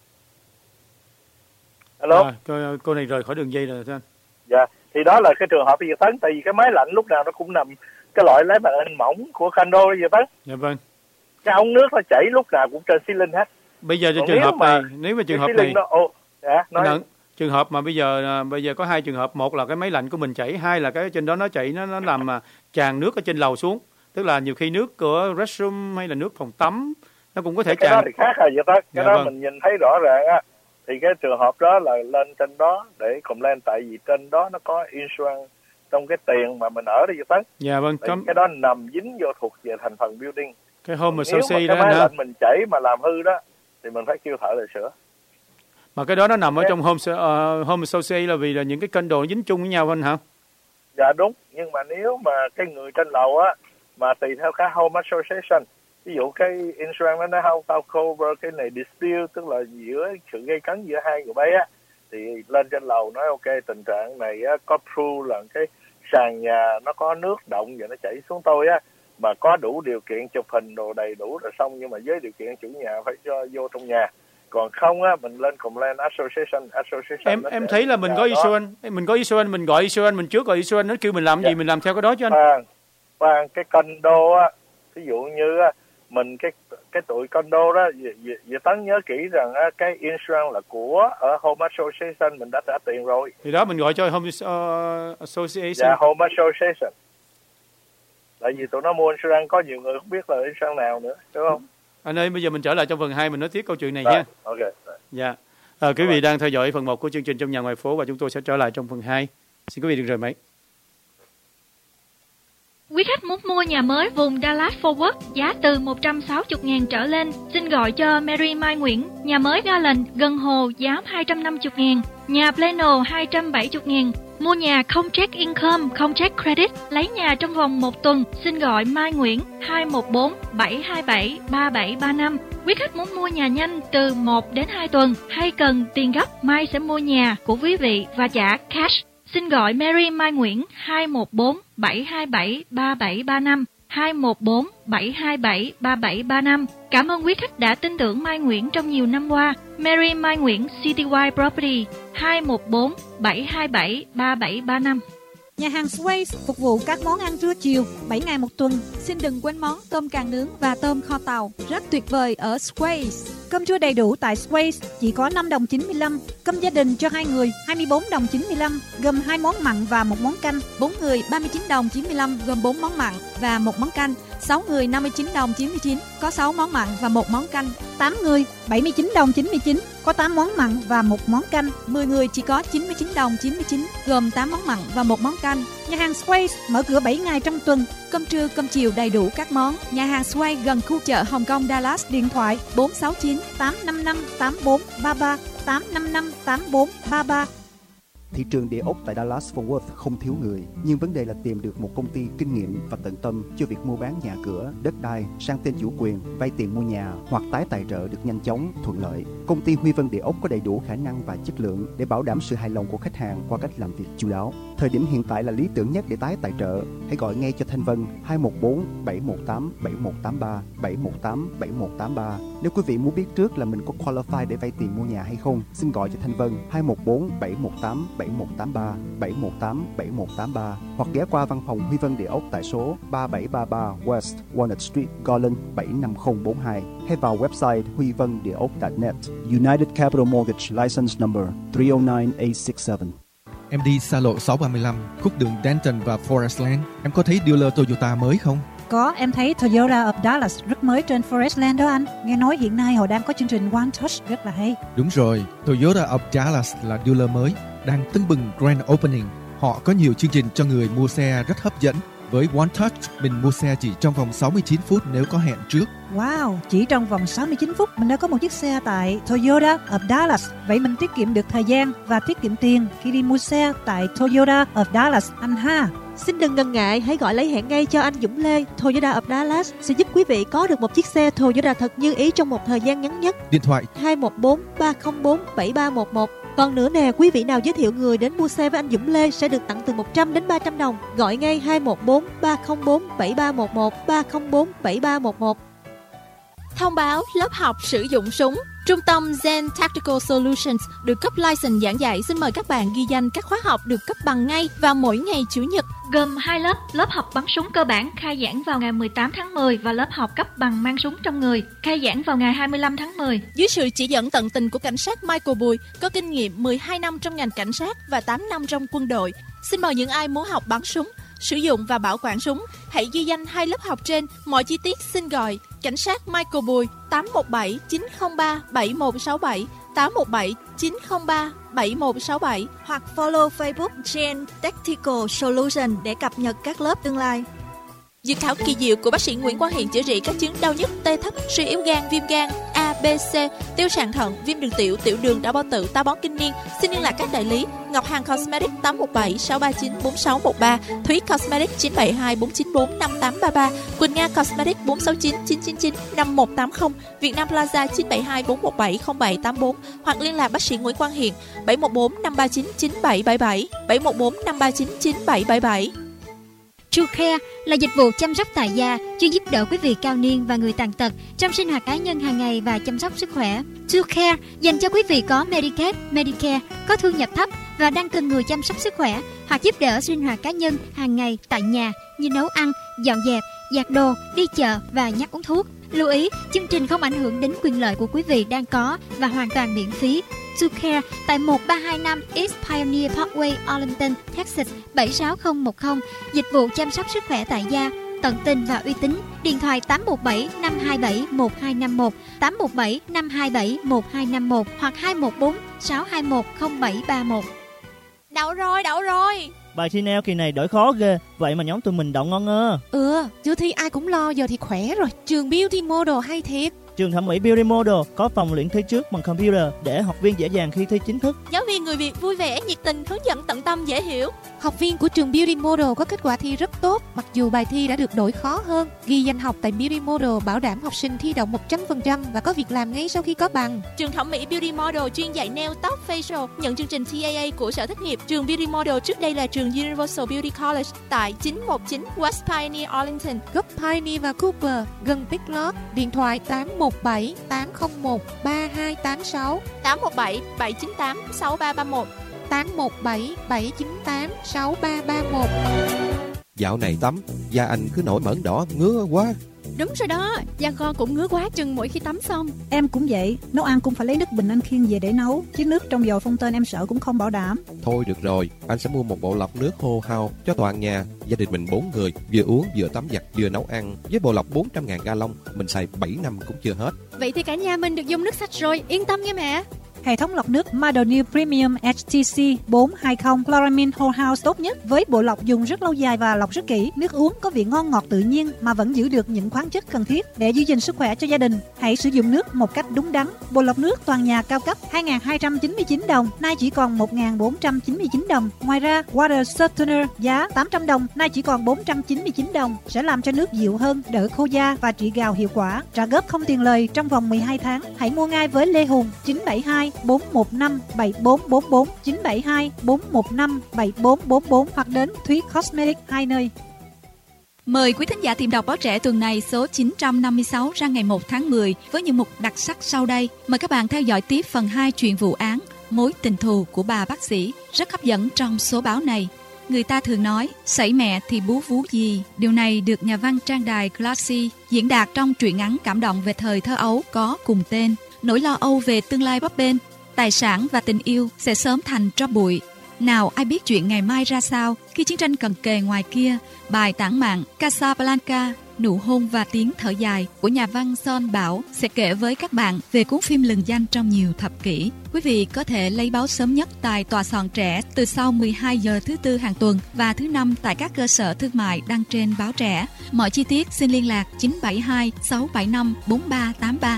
Alo? À, cô, cô này rời khỏi đường dây rồi thưa anh. Dạ, thì đó là cái trường hợp bây giờ Tấn, tại vì cái máy lạnh lúc nào nó cũng nằm cái loại lấy màn hình mỏng của condo bây giờ Tấn. Dạ vâng. Cái ống nước nó chảy lúc nào cũng trên xi linh hết. Bây giờ trường hợp mà, này, nếu mà trường hợp này, nó, oh, dạ, nói. Nâng, trường hợp mà bây giờ bây giờ có hai trường hợp, một là cái máy lạnh của mình chảy, hai là cái trên đó nó chảy nó nó làm mà tràn nước ở trên lầu xuống, tức là nhiều khi nước của restroom hay là nước phòng tắm nó cũng có thể cái tràn. Cái đó thì khác rồi vậy Tấn. Cái dạ, đó vâng. Mình nhìn thấy rõ ràng á, thì cái trường hợp đó là lên trên đó để complain, tại vì trên đó nó có insurance trong cái tiền mà mình ở đây vậy Tấn. Dạ vâng. Cấm... cái đó nằm dính vô thuộc về thành phần building. Cái home associate đó. Nếu mà cái máy lạnh mình chảy mà làm hư đó thì mình phải kêu thợ để sửa. Mà cái đó nó nằm ở trong home uh, home associate là vì là những cái kênh đồ dính chung với nhau anh hả? Dạ đúng, nhưng mà nếu mà cái người trên lầu á mà tùy theo cái home association, ví dụ cái insurance nó không tao cover cái này dispute, tức là giữa sự gây cấn giữa hai người bay á, thì lên trên lầu nói ok, tình trạng này á, có proof là cái sàn nhà nó có nước động và nó chảy xuống tôi á, mà có đủ điều kiện chụp hình đồ đầy đủ rồi xong, nhưng mà với điều kiện chủ nhà phải cho vô trong nhà. Còn không á, mình lên complaint association, association em em thấy là mình có insurance, mình có insurance, mình gọi insurance, mình trước gọi insurance, nó kêu mình làm dạ. gì mình làm theo cái đó cho anh. Và, và cái condo á, ví dụ như á, mình cái cái tụi condo đó, Việt Tấn nhớ kỹ rằng á, cái insurance là của ở Home Association, mình đã trả tiền rồi. Thì đó mình gọi cho Home uh, Association. Dạ, Home Association. Tại vì tụi nó mua insurance, có nhiều người không biết là insurance nào nữa, đúng không? Anh ơi, bây giờ mình trở lại trong phần hai, mình nói tiếp câu chuyện này right. nha. Ok. Dạ. À, quý vị đang theo dõi phần một của chương trình Trong Nhà Ngoài Phố và chúng tôi sẽ trở lại trong phần hai. Xin quý vị đừng rời máy. Quý khách muốn mua nhà mới vùng Dallas Fort Worth giá từ một trăm sáu mươi nghìn trở lên, xin gọi cho Mary Mai Nguyễn. Nhà mới Garland gần hồ giá hai trăm năm mươi nghìn, nhà Plano hai trăm bảy mươi nghìn. Mua nhà không check income, không check credit, lấy nhà trong vòng một tuần, xin gọi Mai Nguyễn hai một bốn bảy hai bảy ba bảy ba năm. Quý khách muốn mua nhà nhanh từ một đến hai tuần hay cần tiền gấp, Mai sẽ mua nhà của quý vị và trả cash. Xin gọi Mary Mai Nguyễn hai một bốn bảy hai bảy ba bảy ba năm, hai một bốn bảy hai bảy ba bảy ba năm. Cảm ơn quý khách đã tin tưởng Mai Nguyễn trong nhiều năm qua. Mary Mai Nguyễn Citywide Property hai một bốn bảy hai bảy ba bảy ba năm. Nhà hàng Swayze phục vụ các món ăn trưa chiều bảy ngày một tuần. Xin đừng quên món tôm càng nướng và tôm kho tàu rất tuyệt vời ở Swayze. Cơm trưa đầy đủ tại Swayze chỉ có năm đồng chín mươi lăm. Cơm gia đình cho hai người hai mươi bốn đồng chín mươi lăm, gồm hai món mặn và một món canh. Bốn người ba mươi chín đồng chín mươi lăm, gồm bốn món mặn và một món canh. Sáu người năm mươi chín đồng chín mươi chín, có sáu món mặn và một món canh. Tám người bảy mươi chín đồng chín mươi chín, có tám món mặn và một món canh. Mười người chỉ có chín mươi chín đồng chín mươi chín, gồm tám món mặn và một món canh. Nhà hàng Swayze mở cửa bảy ngày trong tuần. Cơm trưa, cơm chiều đầy đủ các món. Nhà hàng Swayze gần khu chợ Hồng Kông Dallas. Điện thoại bốn sáu chín tám năm năm tám bốn ba ba, tám năm năm tám bốn ba ba. Thị trường địa ốc tại Dallas Fort Worth không thiếu người, nhưng vấn đề là tìm được một công ty kinh nghiệm và tận tâm cho việc mua bán nhà cửa, đất đai, sang tên chủ quyền, vay tiền mua nhà hoặc tái tài trợ được nhanh chóng, thuận lợi. Công ty Huy Vân Địa ốc có đầy đủ khả năng và chất lượng để bảo đảm sự hài lòng của khách hàng qua cách làm việc chu đáo. Thời điểm hiện tại là lý tưởng nhất để tái tài trợ. Hãy gọi ngay cho Thanh Vân hai một bốn bảy một tám bảy một tám ba, bảy một tám bảy một tám ba. Nếu quý vị muốn biết trước là mình có qualify để vay tiền mua nhà hay không, xin gọi cho Thanh Vân hai một bốn bảy một tám bảy một tám ba, bảy một tám bảy một tám ba hoặc ghé qua văn phòng Huy Vân Địa ốc tại số ba bảy ba ba West Walnut Street, Garland bảy năm không bốn hai hay vào website huy vân địa ốc chấm net. United Capital Mortgage License Number three oh nine eight six seven. Em đi xa lộ sáu ba lăm, khúc đường Denton và Forest Land. Em có thấy dealer Toyota mới không? Có, em thấy Toyota of Dallas rất mới trên Forest Land đó anh. Nghe nói hiện nay họ đang có chương trình One Touch rất là hay. Đúng rồi, Toyota of Dallas là dealer mới, đang tưng bừng Grand Opening. Họ có nhiều chương trình cho người mua xe rất hấp dẫn. Với One Touch, mình mua xe chỉ trong vòng sáu mươi chín phút nếu có hẹn trước. Wow, chỉ trong vòng sáu mươi chín phút mình đã có một chiếc xe tại Toyota of Dallas. Vậy mình tiết kiệm được thời gian và tiết kiệm tiền khi đi mua xe tại Toyota of Dallas anh ha. Xin đừng ngần ngại, hãy gọi lấy hẹn ngay cho anh Dũng Lê. Toyota of Dallas sẽ giúp quý vị có được một chiếc xe Toyota thật như ý trong một thời gian ngắn nhất. Điện thoại hai một bốn ba không bốn bảy ba một một. Còn nữa nè, quý vị nào giới thiệu người đến mua xe với anh Dũng Lê sẽ được tặng từ một trăm đến ba trăm đồng. Gọi ngay hai một bốn ba không bốn bảy ba một một, ba không bốn bảy ba một một. Thông báo lớp học sử dụng súng. Trung tâm Zen Tactical Solutions được cấp license giảng dạy. Xin mời các bạn ghi danh các khóa học được cấp bằng ngay vào mỗi ngày Chủ nhật. Gồm hai lớp, lớp học bắn súng cơ bản khai giảng vào ngày mười tám tháng mười và lớp học cấp bằng mang súng trong người khai giảng vào ngày hai mươi lăm tháng mười. Dưới sự chỉ dẫn tận tình của cảnh sát Michael Bùi, có kinh nghiệm mười hai năm trong ngành cảnh sát và tám năm trong quân đội. Xin mời những ai muốn học bắn súng, sử dụng và bảo quản súng, hãy ghi danh hai lớp học trên. Mọi chi tiết xin gọi cảnh sát Michael Bùi tám một bảy chín không ba bảy một sáu bảy, tám một bảy chín không ba bảy một sáu bảy hoặc follow Facebook Zen Tactical Solution để cập nhật các lớp tương lai. Dược thảo kỳ diệu của bác sĩ Nguyễn Quang Hiền chữa trị các chứng đau nhức, tê thấp, suy yếu gan, viêm gan A, B, C, tiêu sàn thận, viêm đường tiểu, tiểu đường, đau bao tử, táo bón kinh niên. Xin liên lạc các đại lý Ngọc Hằng Cosmetics tám một bảy sáu ba chín bốn sáu một ba, Thúy Cosmetics chín bảy hai bốn chín bốn năm tám ba ba, Quỳnh Nga Cosmetics bốn sáu chín chín chín chín năm một tám không, Việt Nam Plaza chín bảy hai bốn một bảy không bảy tám bốn hoặc liên lạc bác sĩ Nguyễn Quang Hiền bảy một bốn năm ba chín chín bảy bảy bảy, bảy một bốn năm ba chín chín bảy bảy bảy. TrueCare là dịch vụ chăm sóc tại gia chuyên giúp đỡ quý vị cao niên và người tàn tật trong sinh hoạt cá nhân hàng ngày và chăm sóc sức khỏe. TrueCare dành cho quý vị có Medicaid, Medicare, có thu nhập thấp và đang cần người chăm sóc sức khỏe hoặc giúp đỡ sinh hoạt cá nhân hàng ngày tại nhà như nấu ăn, dọn dẹp, giặt đồ, đi chợ và nhắc uống thuốc. Lưu ý, chương trình không ảnh hưởng đến quyền lợi của quý vị đang có và hoàn toàn miễn phí. TrueCare tại một ba hai năm East Pioneer Parkway, Arlington, Texas bảy sáu không một không. Dịch vụ chăm sóc sức khỏe tại gia, tận tình và uy tín. Điện thoại tám một bảy năm hai bảy một hai năm một, tám một bảy năm hai bảy một hai năm một hoặc hai một bốn sáu hai một không bảy ba một. Đậu rồi, đậu rồi. Bài thi neo kỳ này đổi khó ghê. Vậy mà nhóm tụi mình đậu ngon ơ. Ừ, chưa thi ai cũng lo, giờ thì khỏe rồi. Trường Beauty Model hay thiệt. Trường thẩm mỹ Beauty Model có phòng luyện thi trước bằng computer để học viên dễ dàng khi thi chính thức. Giáo viên người Việt vui vẻ, nhiệt tình, hướng dẫn tận tâm, dễ hiểu. Học viên của trường Beauty Model có kết quả thi rất tốt, mặc dù bài thi đã được đổi khó hơn. Ghi danh học tại Beauty Model bảo đảm học sinh thi đậu một trăm phần trăm và có việc làm ngay sau khi có bằng. Trường thẩm mỹ Beauty Model chuyên dạy nail, tóc, facial, nhận chương trình tê a a của Sở Thất nghiệp. Trường Beauty Model trước đây là trường Universal Beauty College tại chín một chín West Pioneer, Arlington, gấp Pioneer và Cooper, gần Big Lots. Điện thoại tám một bảy tám không một ba hai tám sáu, tám một bảy bảy chín tám sáu ba ba một, tám một bảy bảy chín tám sáu ba ba một. Dạo này tắm, da anh cứ nổi mẩn đỏ ngứa quá. Đúng rồi đó, da con cũng ngứa quá chừng mỗi khi tắm xong. Em cũng vậy, nấu ăn cũng phải lấy nước bình anh khiêng về để nấu, chứ nước trong vòi phong tên em sợ cũng không bảo đảm. Thôi được rồi, anh sẽ mua một bộ lọc nước hô hao cho toàn nhà. Gia đình mình bốn người, vừa uống vừa tắm giặt vừa nấu ăn. Với bộ lọc bốn trăm ngàn gallon, mình xài bảy năm cũng chưa hết. Vậy thì cả nhà mình được dùng nước sạch rồi, yên tâm nghe mẹ. Hệ thống lọc nước Mardonil Premium hát tê xê bốn trăm hai mươi Chloramine Whole House tốt nhất với bộ lọc dùng rất lâu dài và lọc rất kỹ. Nước uống có vị ngon ngọt tự nhiên mà vẫn giữ được những khoáng chất cần thiết để giữ gìn sức khỏe cho gia đình. Hãy sử dụng nước một cách đúng đắn. Bộ lọc nước toàn nhà cao cấp hai nghìn hai trăm chín mươi chín đồng, nay chỉ còn một nghìn bốn trăm chín mươi chín đồng. Ngoài ra, Water Softener giá tám trăm đồng, nay chỉ còn bốn trăm chín mươi chín đồng, sẽ làm cho nước dịu hơn, đỡ khô da và trị gào hiệu quả. Trả góp không tiền lời trong vòng mười hai tháng. Hãy mua ngay với Lê Hùng chín bảy hai bốn một năm bảy bốn bốn bốn, chín bảy hai bốn một năm bảy bốn bốn bốn hoặc đến Thúy Cosmetics hai nơi. Mời quý thính giả tìm đọc báo trẻ tuần này số chín trăm năm mươi sáu ra ngày một tháng mười với những mục đặc sắc sau đây. Mời các bạn theo dõi tiếp phần hai chuyện vụ án Mối tình thù của bà bác sĩ, rất hấp dẫn trong số báo này. Người ta thường nói, sảy mẹ thì bú vú gì. Điều này được nhà văn trang đài Classy diễn đạt trong truyện ngắn cảm động về thời thơ ấu có cùng tên. Nỗi lo âu về tương lai bấp bênh, tài sản và tình yêu sẽ sớm thành tro bụi. Nào ai biết chuyện ngày mai ra sao khi chiến tranh cận kề ngoài kia. Bài tản mạn Casablanca, nụ hôn và tiếng thở dài của nhà văn Son Bảo sẽ kể với các bạn về cuốn phim lừng danh trong nhiều thập kỷ. Quý vị có thể lấy báo sớm nhất tại tòa soạn trẻ từ sau mười hai giờ thứ tư hàng tuần và thứ năm tại các cơ sở thương mại đăng trên báo trẻ. Mọi chi tiết xin liên lạc chín bảy hai sáu bảy năm bốn ba tám ba.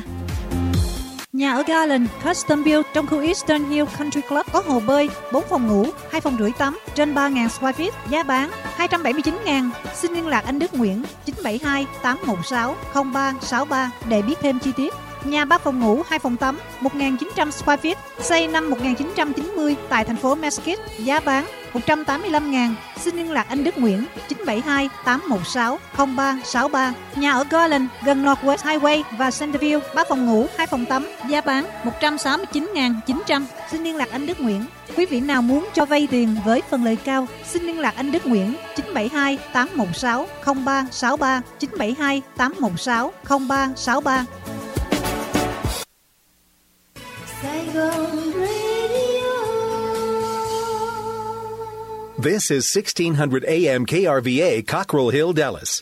Nhà ở Garland Custom Build trong khu Eastern Hill Country Club có hồ bơi, bốn phòng ngủ, hai phòng rưỡi tắm, trên ba nghìn square feet, giá bán hai trăm bảy mươi chín nghìn. Xin liên lạc anh Đức Nguyễn chín bảy hai tám một sáu không ba sáu ba để biết thêm chi tiết. Nhà ba phòng ngủ, hai phòng tắm, một nghìn chín trăm square feet, xây năm một nghìn chín trăm chín mươi tại thành phố Mesquite, giá bán một trăm tám mươi lăm nghìn. Xin liên lạc anh Đức Nguyễn chín bảy hai tám một sáu không ba sáu ba. Nhà ở Garland gần Northwest Highway và Centerville, ba phòng ngủ, hai phòng tắm, giá bán một trăm sáu mươi chín nghìn chín trăm. Xin liên lạc anh Đức Nguyễn. Quý vị nào muốn cho vay tiền với phần lời cao, xin liên lạc anh Đức Nguyễn chín bảy hai tám một sáu không ba sáu ba, chín bảy hai tám một sáu không ba sáu ba. This is sixteen hundred A M K R V A, Cockrell Hill, Dallas.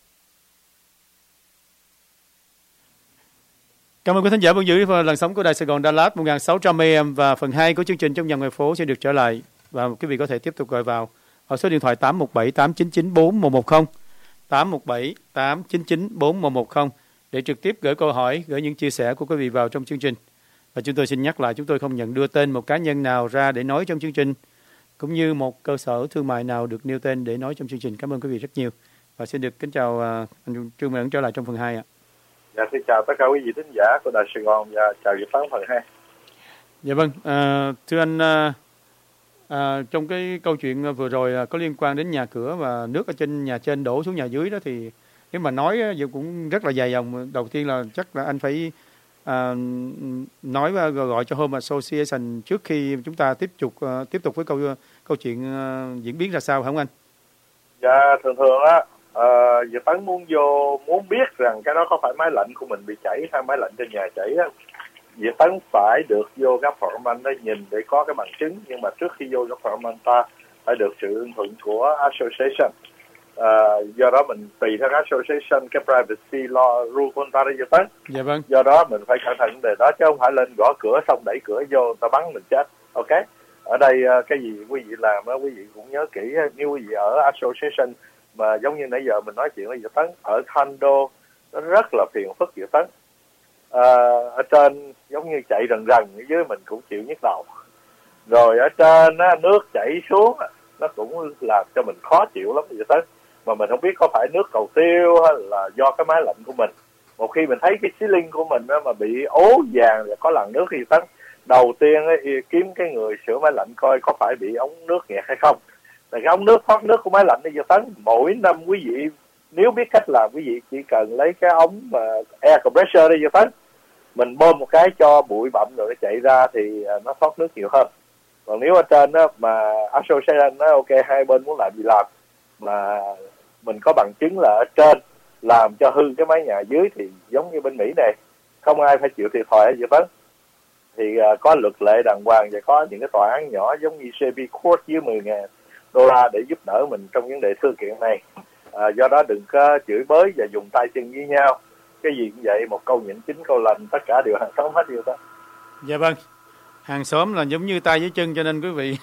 Cảm ơn quý thính giả vẫn giữ làn sóng của Đài Sài Gòn Dallas một nghìn sáu trăm A M và phần hai của chương trình Trong nhà ngoài phố sẽ được trở lại và quý vị có thể tiếp tục gọi vào ở số điện thoại tám một bảy tám chín chín bốn một một không, tám một bảy tám chín chín bốn một một không để trực tiếp gửi câu hỏi, gửi những chia sẻ của quý vị vào trong chương trình. Và chúng tôi xin nhắc lại, chúng tôi không nhận đưa tên một cá nhân nào ra để nói trong chương trình, cũng như một cơ sở thương mại nào được nêu tên để nói trong chương trình. Cảm ơn quý vị rất nhiều và xin được kính chào uh, anh Trương Mỹ Ẩn trở lại trong phần hai ạ. Dạ, xin chào tất cả quý vị thính giả của Đài Sài Gòn và chào Việt Phán phần hai. Dạ vâng, uh, thưa anh uh, À, trong cái câu chuyện vừa rồi có liên quan đến nhà cửa và nước ở trên nhà trên đổ xuống nhà dưới đó, thì nếu mà nói giờ cũng rất là dài dòng. Đầu tiên là chắc là anh phải à, nói và gọi cho Home Association trước khi chúng ta tiếp tục uh, tiếp tục với câu câu chuyện uh, diễn biến ra sao, không anh? Dạ, thường thường á, uh, Việt Tấn muốn vô muốn biết rằng cái đó có phải máy lạnh của mình bị chảy hay máy lạnh trên nhà chảy á, Việt Tấn phải được vô các phòng anh đó nhìn để có cái bằng chứng. Nhưng mà trước khi vô các phòng anh ta phải được sự ưng thuận của association. Uh, do đó mình tùy theo association cái privacy law rule của người ta đó Việt Tấn. Dạ vâng. Do đó mình phải cẩn thận vấn đề đó, chứ không phải lên gõ cửa xong đẩy cửa vô người ta bắn mình chết. Ok. Ở đây uh, cái gì quý vị làm đó quý vị cũng nhớ kỹ. Nếu quý vị ở association mà giống như nãy giờ mình nói chuyện với Việt Tấn, ở condo nó rất là phiền phức Việt Tấn. Uh, ở trên giống như chạy rần rần, ở dưới mình cũng chịu nhức đầu. Rồi ở trên á, nước chảy xuống nó cũng làm cho mình khó chịu lắm Việt Tấn. Mà mình không biết có phải nước cầu tiêu hay là do cái máy lạnh của mình. Một khi mình thấy cái ceiling của mình đó mà bị ố vàng và có làn nước thì Tấn, đầu tiên ấy, kiếm cái người sửa máy lạnh coi có phải bị ống nước nghẹt hay không. Tại cái ống nước thoát nước của máy lạnh này Việt Tấn, mỗi năm quý vị nếu biết cách làm, quý vị chỉ cần lấy cái ống mà air compressor đây Việt Tấn, mình bơm một cái cho bụi bặm rồi nó chạy ra thì nó thoát nước nhiều hơn. Còn nếu ở trên đó mà association nói ok hai bên muốn làm gì làm, mà mình có bằng chứng là ở trên làm cho hư cái mái nhà dưới thì giống như bên Mỹ này, không ai phải chịu thiệt thòi gì hết. Thì uh, có luật lệ đàng hoàng và có những cái tòa án nhỏ giống như xê pê Court dưới mười nghìn đô la để giúp đỡ mình trong vấn đề thư kiện này. Uh, do đó đừng có chửi bới và dùng tay chân với nhau. Cái gì cũng vậy, một câu nhịn chín câu lành, tất cả đều hàng xóm hết điều đó. Dạ vâng, hàng xóm là giống như tay với chân, cho nên quý vị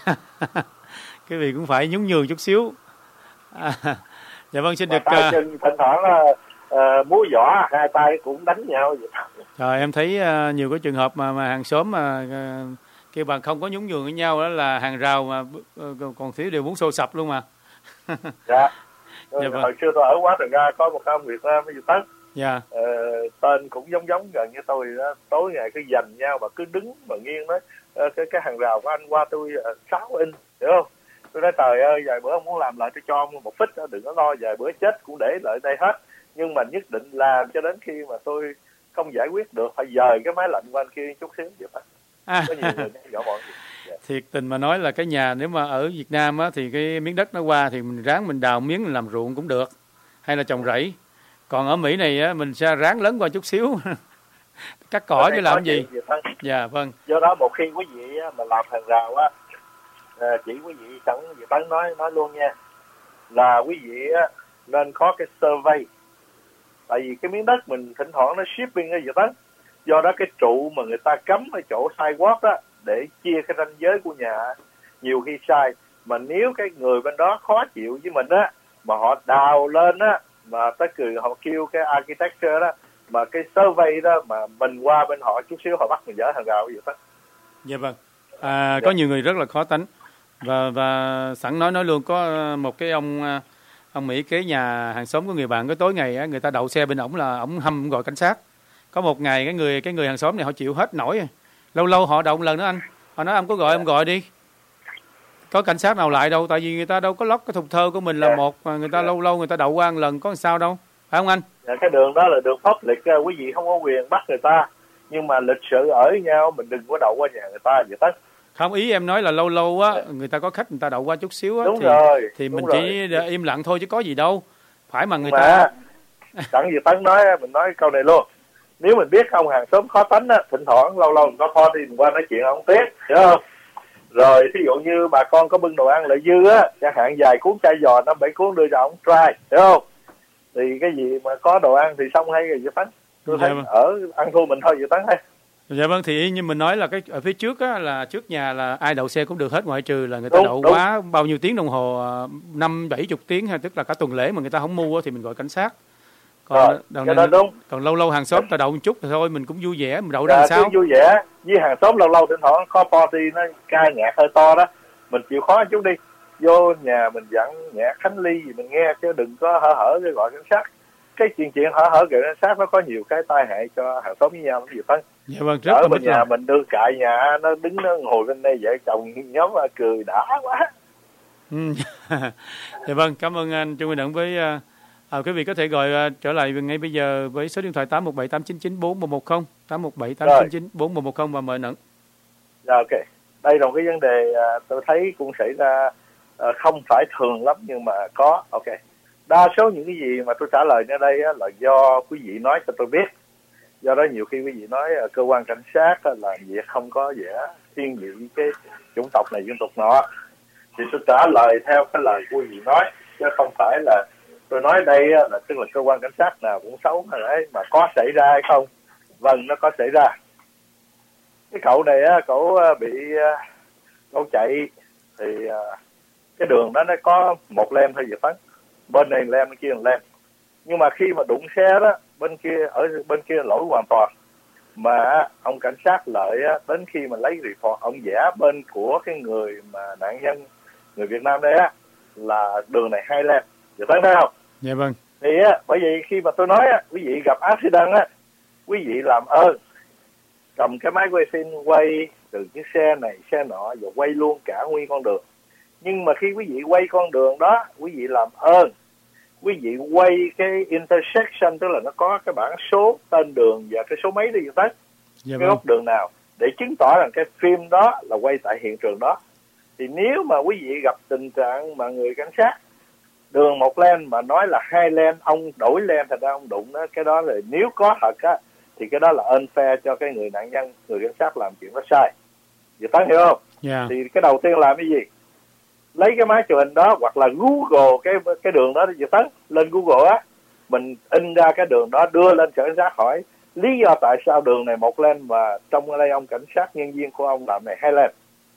quý vị cũng phải nhún nhường chút xíu. À, dạ vâng, xin mà được tay chân thỉnh thoảng là uh, múa võ hai tay cũng đánh nhau vậy. Rồi em thấy uh, nhiều cái trường hợp mà mà hàng xóm mà uh, kêu bằng không có nhún nhường với nhau, đó là hàng rào mà uh, còn thiếu đều muốn xô sập luôn mà. Dạ. Dạ vâng. Hồi xưa tôi ở Quá Trần Ga có một ông Việt Nam ở Việt Tấn. Dạ. Ờ, tên cũng giống giống gần như tôi đó. Tối ngày cứ giành nhau mà cứ đứng mà nghiêng nói ờ, cái cái hàng rào của anh qua tôi uh, sáu inch, hiểu không? Tôi nói trời ơi, vài bữa ông muốn làm lại tôi cho ông một phít đó, đừng có lo vài bữa chết cũng để lại đây hết. Nhưng mà nhất định làm cho đến khi mà tôi không giải quyết được, phải dời cái máy lạnh qua anh kia chút xíu vậy thôi. À. Có nhiều người nhỏ bọn gì. Yeah. Thiệt tình mà nói là cái nhà nếu mà ở Việt Nam á, thì cái miếng đất nó qua thì mình ráng mình đào miếng mình làm ruộng cũng được, hay là trồng rẫy. Còn ở Mỹ này á, mình sẽ ráng lớn qua chút xíu cắt cỏ chứ làm gì. Dạ vâng. Do đó một khi quý vị mà làm hàng rào á, chỉ quý vị sẵn Việt Tấn nói nói luôn nha, là quý vị á, nên có cái survey. Tại vì cái miếng đất mình thỉnh thoảng nó shipping ở Việt Tấn, do đó cái trụ mà người ta cắm ở chỗ sidewalk đó để chia cái ranh giới của nhà nhiều khi sai. Mà nếu cái người bên đó khó chịu với mình á, mà họ đào lên á, mà tới cười họ kêu cái architecture đó, mà cái survey đó mà mình qua bên họ chút xíu họ bắt mình dỡ hàng rào vậy đó. Dạ vâng. À, có nhiều người rất là khó tánh. Và và sẵn nói nói luôn, có một cái ông ông Mỹ kế nhà hàng xóm của người bạn, cái tối ngày á, người ta đậu xe bên ổng là ổng hâm gọi cảnh sát. Có một ngày cái người cái người hàng xóm này họ chịu hết nổi, lâu lâu họ đậu một lần nữa anh, họ nói ông có gọi ông gọi đi, có cảnh sát nào lại đâu, tại vì người ta đâu có lót cái thùng thơ của mình là yeah. một mà người ta yeah. lâu lâu người ta đậu qua một lần có sao đâu, phải không anh? Yeah, cái đường đó là đường public, quý vị không có quyền bắt người ta, nhưng mà lịch sự ở với nhau mình đừng có đậu qua nhà người ta vậy tất. Không, ý em nói là lâu lâu á yeah. người ta có khách người ta đậu qua chút xíu á, đúng thì rồi, thì đúng mình rồi. chỉ im lặng thôi chứ có gì đâu, phải mà người mà, ta. Sẵn Việt Tấn nói mình nói câu này luôn. Nếu mình biết ông hàng xóm khó tánh á, thỉnh thoảng lâu lâu mình có kho thì mình qua nói chuyện ông tiếc, hiểu không? Rồi thí dụ như bà con có bưng đồ ăn lại dư á, chẳng hạn vài cuốn chai giò năm bảy cuốn đưa cho ông try, hiểu không? Thì cái gì mà có đồ ăn thì xong hay rồi Việt Tấn. Tôi thấy dạ ở ăn thua mình thôi Việt Tấn hay. Dạ vâng, thì như mình nói là cái ở phía trước á, là trước nhà là ai đậu xe cũng được hết, ngoại trừ là người ta đúng, đậu đúng. quá bao nhiêu tiếng đồng hồ, năm bảy chục tiếng hay tức là cả tuần lễ mà người ta không mua thì mình gọi cảnh sát. Còn, rồi, nên, đúng. còn lâu lâu hàng xóm ta đậu một chút thì thôi mình cũng vui vẻ, mình đậu dạ, ra sao? vui vẻ với hàng xóm lâu lâu thỉnh thoảng có party nó ca nhạc hơi to đó, mình chịu khó chút đi, vô nhà mình dặn nhạc Khánh Ly gì mình nghe, chứ đừng có hở hở để gọi cảnh sát. Cái chuyện chuyện hở hở gọi cảnh sát nó có nhiều cái tai hại cho hàng xóm với nhau, cái gì Tấn. Dạ vâng, rất ở là bên biết nhà lòng. mình đưa cại nhà, nó đứng nó ngồi bên đây vợ chồng nhóm mà cười đã quá. Ừ. Dạ vâng, cảm ơn anh Trung Minh Ẩn với à, à, quý vị có thể gọi à, trở lại ngay bây giờ với số điện thoại tám một bảy tám chín chín bốn một một không, tám một bảy tám chín chín bốn một một không và mời anh Ẩn. Dạ, ok. Đây là một cái vấn đề à, tôi thấy cũng xảy ra à, không phải thường lắm nhưng mà có. Ok. Đa số những cái gì mà tôi trả lời ở đây á, là do quý vị nói cho tôi biết. Do đó nhiều khi quý vị nói à, cơ quan cảnh sát á, làm việc không có vẻ thiên vị cái chủng tộc này dân tộc nọ, thì tôi trả lời theo cái lời của quý vị nói, chứ không phải là tôi nói đây á, là tức là cơ quan cảnh sát nào cũng xấu hay đấy, mà có xảy ra hay không. Vâng, nó có xảy ra. Cái cậu này á, cậu bị cậu chạy thì cái đường đó nó có một lem thôi vậy Phấn, bên này lem bên kia là lem, nhưng mà khi mà đụng xe đó, bên kia ở bên kia lỗi hoàn toàn, mà ông cảnh sát Lợi á, đến khi mà lấy report ông vẽ bên của cái người mà nạn nhân người Việt Nam đây á là đường này hai lem, vậy Phấn thấy không? Dạ vâng. Thì á, bởi vì khi mà tôi nói á, quý vị gặp accident á, quý vị làm ơn cầm cái máy quay phim quay từ cái xe này xe nọ và quay luôn cả nguyên con đường. Nhưng mà khi quý vị quay con đường đó, quý vị làm ơn quý vị quay cái intersection, tức là nó có cái bảng số tên đường và cái số mấy đi tới dạ cái vâng. góc đường nào để chứng tỏ rằng cái phim đó là quay tại hiện trường đó. Thì nếu mà quý vị gặp tình trạng mà người cảnh sát đường một lane mà nói là hai lane, ông đổi lane thành ra ông đụng đó, cái đó là nếu có thật á thì cái đó là unfair cho cái người nạn nhân, người cảnh sát làm chuyện đó sai. Vậy Tấn hiểu không? Yeah. Thì cái đầu tiên làm cái gì? Lấy cái máy chụp hình đó hoặc là Google cái cái đường đó, vậy Tấn lên Google á, mình in ra cái đường đó đưa lên sở cảnh sát hỏi lý do tại sao đường này một lane mà trong đây ông cảnh sát nhân viên của ông làm này hai lane,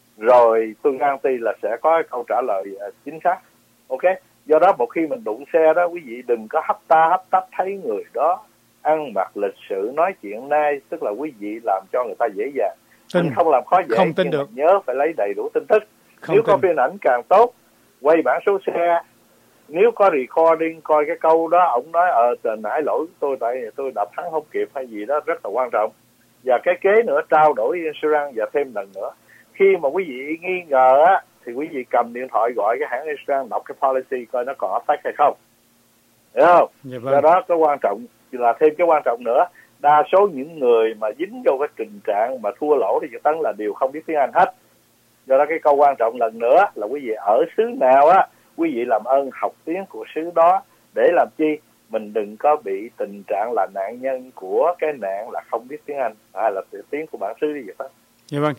rồi tôi guarantee là sẽ có câu trả lời uh, chính xác. Ok, do đó một khi mình đụng xe đó, quý vị đừng có hấp ta hấp tấp thấy người đó ăn mặc lịch sự nói chuyện nice, tức là quý vị làm cho người ta dễ dàng. Tin. Mình không làm khó dễ, không tin nhưng được. nhớ phải lấy đầy đủ tin tức. Không nếu tin. có phim ảnh càng tốt, quay bản số xe, nếu có recording coi cái câu đó ông nói ờ từ nãy lỗi của tôi tại tôi đạp thắng không kịp hay gì đó, rất là quan trọng. Và cái kế nữa, trao đổi insurance. Và thêm lần nữa, khi mà quý vị nghi ngờ á thì quý vị cầm điện thoại gọi cái hãng insurance đọc cái policy coi nó còn affect hay không, hiểu không? Dạ vâng. Do đó cái quan trọng là thêm cái quan trọng nữa, đa số những người mà dính vô cái tình trạng mà thua lỗ thì Tấn là đều không biết tiếng Anh hết. Do đó cái câu quan trọng lần nữa là quý vị ở xứ nào á, quý vị làm ơn học tiếng của xứ đó để làm chi mình đừng có bị tình trạng là nạn nhân của cái nạn là không biết tiếng Anh hay là tiếng của bản xứ đi vậy đó. Dạ vâng.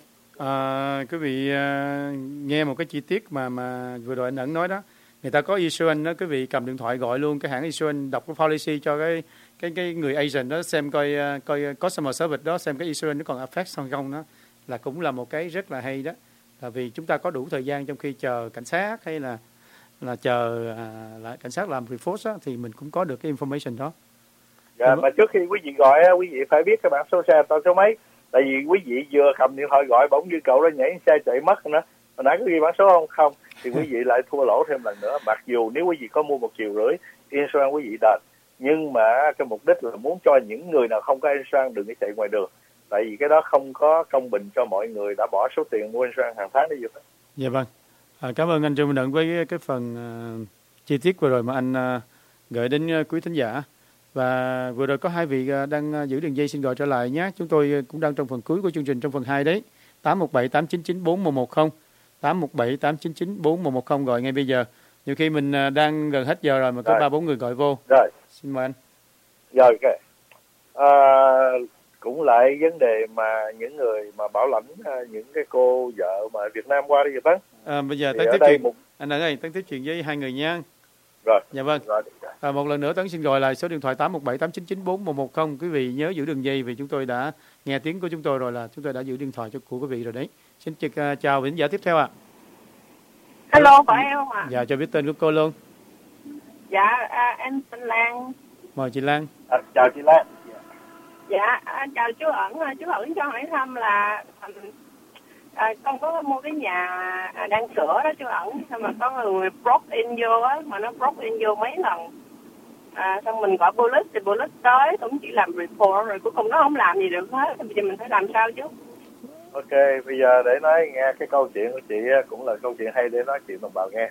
À, quý vị à, nghe một cái chi tiết mà mà vừa rồi anh Ẩn nói đó, người ta có insurance đó, quý vị cầm điện thoại gọi luôn cái hãng insurance đọc cái policy cho cái cái cái người agent đó xem coi coi customer service đó xem cái insurance nó còn affect hay không, đó là cũng là một cái rất là hay đó. Là vì chúng ta có đủ thời gian trong khi chờ cảnh sát hay là là chờ à, là cảnh sát làm report đó, thì mình cũng có được cái information đó. Dạ, mà trước khi quý vị gọi quý vị phải biết cái bản số xe tao số mấy, tại vì quý vị vừa cầm điện thoại gọi bỗng như cậu đó nhảy xe chạy mất nữa, hồi nãy có ghi bản số không không thì quý vị lại thua lỗ thêm lần nữa. Mặc dù nếu quý vị có mua một triệu rưỡi insurance quý vị đền, nhưng mà cái mục đích là muốn cho những người nào không có insurance đừng có chạy ngoài đường, tại vì cái đó không có công bình cho mọi người đã bỏ số tiền mua insurance hàng tháng để giúp. Dạ vâng. À, cảm ơn anh Trương Minh Đận với cái phần uh, chi tiết vừa rồi mà anh uh, gửi đến uh, quý thính giả. Và vừa rồi có hai vị uh, đang uh, giữ đường dây xin gọi trở lại nhé. Chúng tôi cũng đang trong phần cuối của chương trình trong phần hai đấy. tám một bảy tám chín chín bốn một một không, tám một bảy tám chín chín bốn một một không gọi ngay bây giờ. Nhiều khi mình uh, đang gần hết giờ rồi mà có ba bốn người gọi vô. Rồi. Xin mời anh. Rồi, ok. À, cũng lại vấn đề mà những người mà bảo lãnh những cái cô vợ mà Việt Nam qua đi vậy Tấn. À, bây giờ thì Tấn tiếp đây chuyện. một... Anh ơi, Tấn tiếp chuyện với hai người nha. Rồi. Dạ vâng. Rồi. À, một lần nữa Tấn xin gọi lại số điện thoại tám một bảy tám chín chín bốn một một không. Quý vị nhớ giữ đường dây vì chúng tôi đã nghe tiếng của chúng tôi rồi, là chúng tôi đã giữ điện thoại cho của quý vị rồi đấy. Xin uh, chào vị khán giả tiếp theo ạ. À. Hello, phải em không ạ? Dạ, cho biết tên của cô luôn. Dạ, à, em tên Lan. Mời chị Lan. À, chào chị Lan. Dạ, à, chào chú Ẩn. Chú Ẩn cho hỏi thăm là à, con có mua cái nhà đang sửa đó chú Ẩn, mà có người broke in vô á, mà nó broke in vô mấy lần. À, xong mình gọi police thì police tới cũng chỉ làm report rồi cuối cùng nó không làm gì được hết. Bây giờ mình phải làm sao chứ? Ok, bây giờ để nói nghe cái câu chuyện của chị cũng là câu chuyện hay để nói chuyện đồng bào nghe.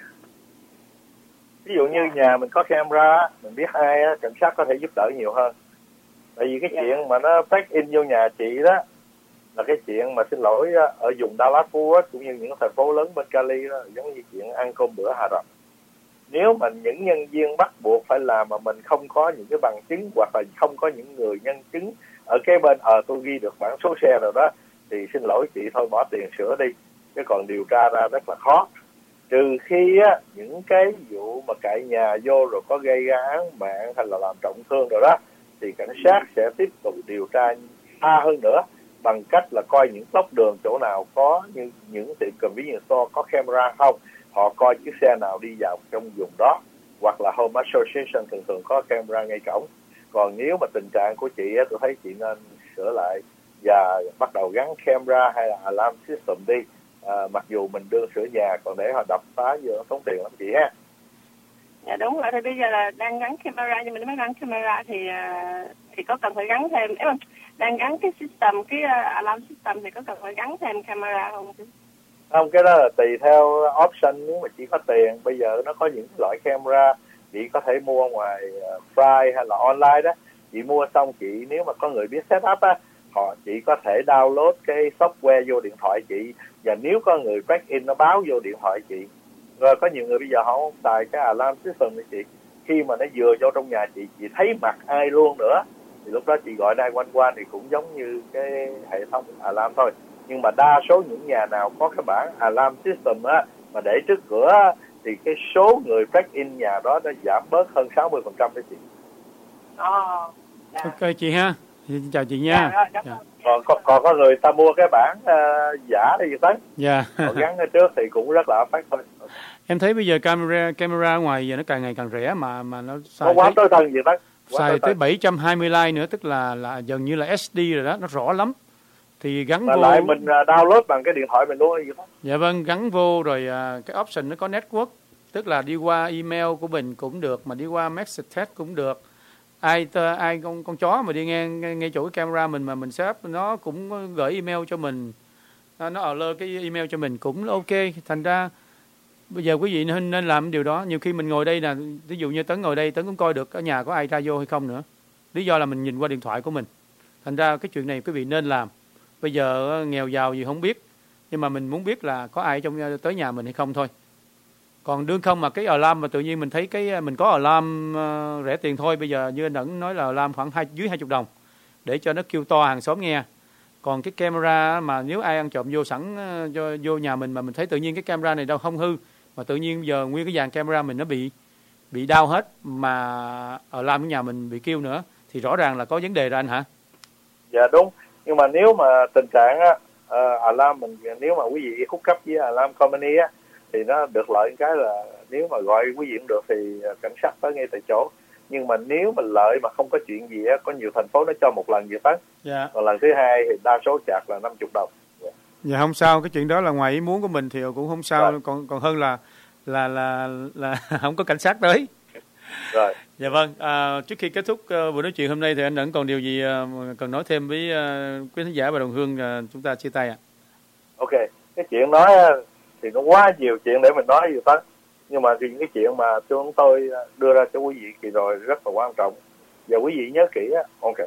Ví dụ như nhà mình có camera, mình biết ai cảnh sát có thể giúp đỡ nhiều hơn. Tại vì cái yeah. chuyện mà nó break in vô nhà chị đó là cái chuyện mà xin lỗi ở vùng Dallas Fort Worth cũng như những thành phố lớn bên Cali đó, giống như chuyện ăn cơm bữa Hà Rập. Nếu mà những nhân viên bắt buộc phải làm mà mình không có những cái bằng chứng hoặc là không có những người nhân chứng ở cái bên ờ à, tôi ghi được bản số xe rồi đó thì xin lỗi chị thôi bỏ tiền sửa đi, chứ còn điều tra ra rất là khó. Trừ khi á những cái vụ mà cậy nhà vô rồi có gây ra án mạng hay là làm trọng thương rồi đó thì cảnh sát sẽ tiếp tục điều tra xa hơn nữa bằng cách là coi những tốc đường chỗ nào có những những tiệm convenience store có camera không, họ coi chiếc xe nào đi vào trong vùng đó, hoặc là Home Association thường thường có camera ngay cổng. Còn nếu mà tình trạng của chị á, tôi thấy chị nên sửa lại và bắt đầu gắn camera hay là alarm system đi, à, mặc dù mình đưa sửa nhà, còn để họ đập phá vô nó tốn tiền lắm chị ha. Dạ đúng rồi, thì bây giờ là đang gắn camera, nhưng mình mới gắn camera thì thì có cần phải gắn thêm, đang gắn cái system, cái alarm system thì có cần phải gắn thêm camera không chứ? Không, cái đó là tùy theo option, nếu mà chỉ có tiền. Bây giờ nó có những loại camera chị có thể mua ngoài uh, Fry hay là online đó. Chị mua xong chị, nếu mà có người biết setup á, họ chị có thể download cái software vô điện thoại chị, và nếu có người break in nó báo vô điện thoại chị. Rồi có nhiều người bây giờ họ không xài cái alarm system của chị, khi mà nó vừa vô trong nhà chị, chị thấy mặt ai luôn nữa, thì lúc đó chị gọi nine one one thì cũng giống như cái hệ thống alarm thôi. Nhưng mà đa số những nhà nào có cái bản alarm system á mà để trước cửa á, thì cái số người break in nhà đó nó giảm bớt hơn sáu mươi phần trăm đấy chị. Oh, dạ. Ok chị ha, xin chào chị nha. Dạ, rồi, dạ. Còn, còn, còn có người ta mua cái bản uh, giả đi tới, dạ. họ gắn ở trước thì cũng rất là phát thôi. Em thấy bây giờ camera camera ngoài giờ nó càng ngày càng rẻ mà mà nó xài nó quá tới thân gì đó, xài tới bảy trăm hai mươi like nữa, tức là là gần như là ét đê rồi đó, nó rõ lắm. Thì gắn mà vô lại mình download bằng cái điện thoại mình luôn gì đó. Dạ vâng, gắn vô rồi à, cái option nó có network, tức là đi qua email của mình cũng được, mà đi qua message text cũng được. Ai ai con con chó mà đi ngang ngay chỗ cái camera mình mà mình set up, nó cũng gửi email cho mình, nó alert cái email cho mình cũng ok. Thành ra bây giờ quý vị nên nên làm điều đó. Nhiều khi mình ngồi đây là ví dụ như Tấn ngồi đây, Tấn cũng coi được ở nhà có ai ra vô hay không nữa, lý do là mình nhìn qua điện thoại của mình. Thành ra cái chuyện này quý vị nên làm. Bây giờ nghèo giàu gì không biết, nhưng mà mình muốn biết là có ai trong tới nhà mình hay không thôi. Còn đương không mà cái alarm mà tự nhiên mình thấy cái mình có alarm uh, rẻ tiền thôi. Bây giờ như anh Ẩn nói là alarm khoảng hai, dưới hai mươi đồng để cho nó kêu to hàng xóm nghe. Còn cái camera mà nếu ai ăn trộm vô sẵn uh, cho, vô nhà mình mà mình thấy tự nhiên cái camera này đâu không hư, mà tự nhiên giờ nguyên cái dàn camera mình nó bị bị đau hết, mà alarm của nhà mình bị kêu nữa, thì rõ ràng là có vấn đề rồi anh hả? Dạ đúng. Nhưng mà nếu mà tình trạng á, uh, alarm mình, nếu mà quý vị hút cấp với alarm company á, thì nó được lợi cái là nếu mà gọi quý vị cũng được thì cảnh sát tới ngay tại chỗ. Nhưng mà nếu mà lợi mà không có chuyện gì á, có nhiều thành phố nó cho một lần vậy Tấn. Dạ. Còn lần thứ hai thì đa số chạc là năm mươi đồng. Dạ. Dạ không sao, cái chuyện đó là ngoài ý muốn của mình thì cũng không sao. Rồi. còn còn hơn là là là là không có cảnh sát tới. Rồi. Dạ vâng, à, trước khi kết thúc uh, buổi nói chuyện hôm nay thì anh Ẩn còn điều gì uh, cần nói thêm với uh, quý khán giả và đồng hương uh, chúng ta chia tay ạ? À? Ok, cái chuyện nói thì nó quá nhiều chuyện để mình nói gì đó. Nhưng mà những cái chuyện mà chúng tôi đưa ra cho quý vị kỳ rồi rất là quan trọng. Và quý vị nhớ kỹ á, ok.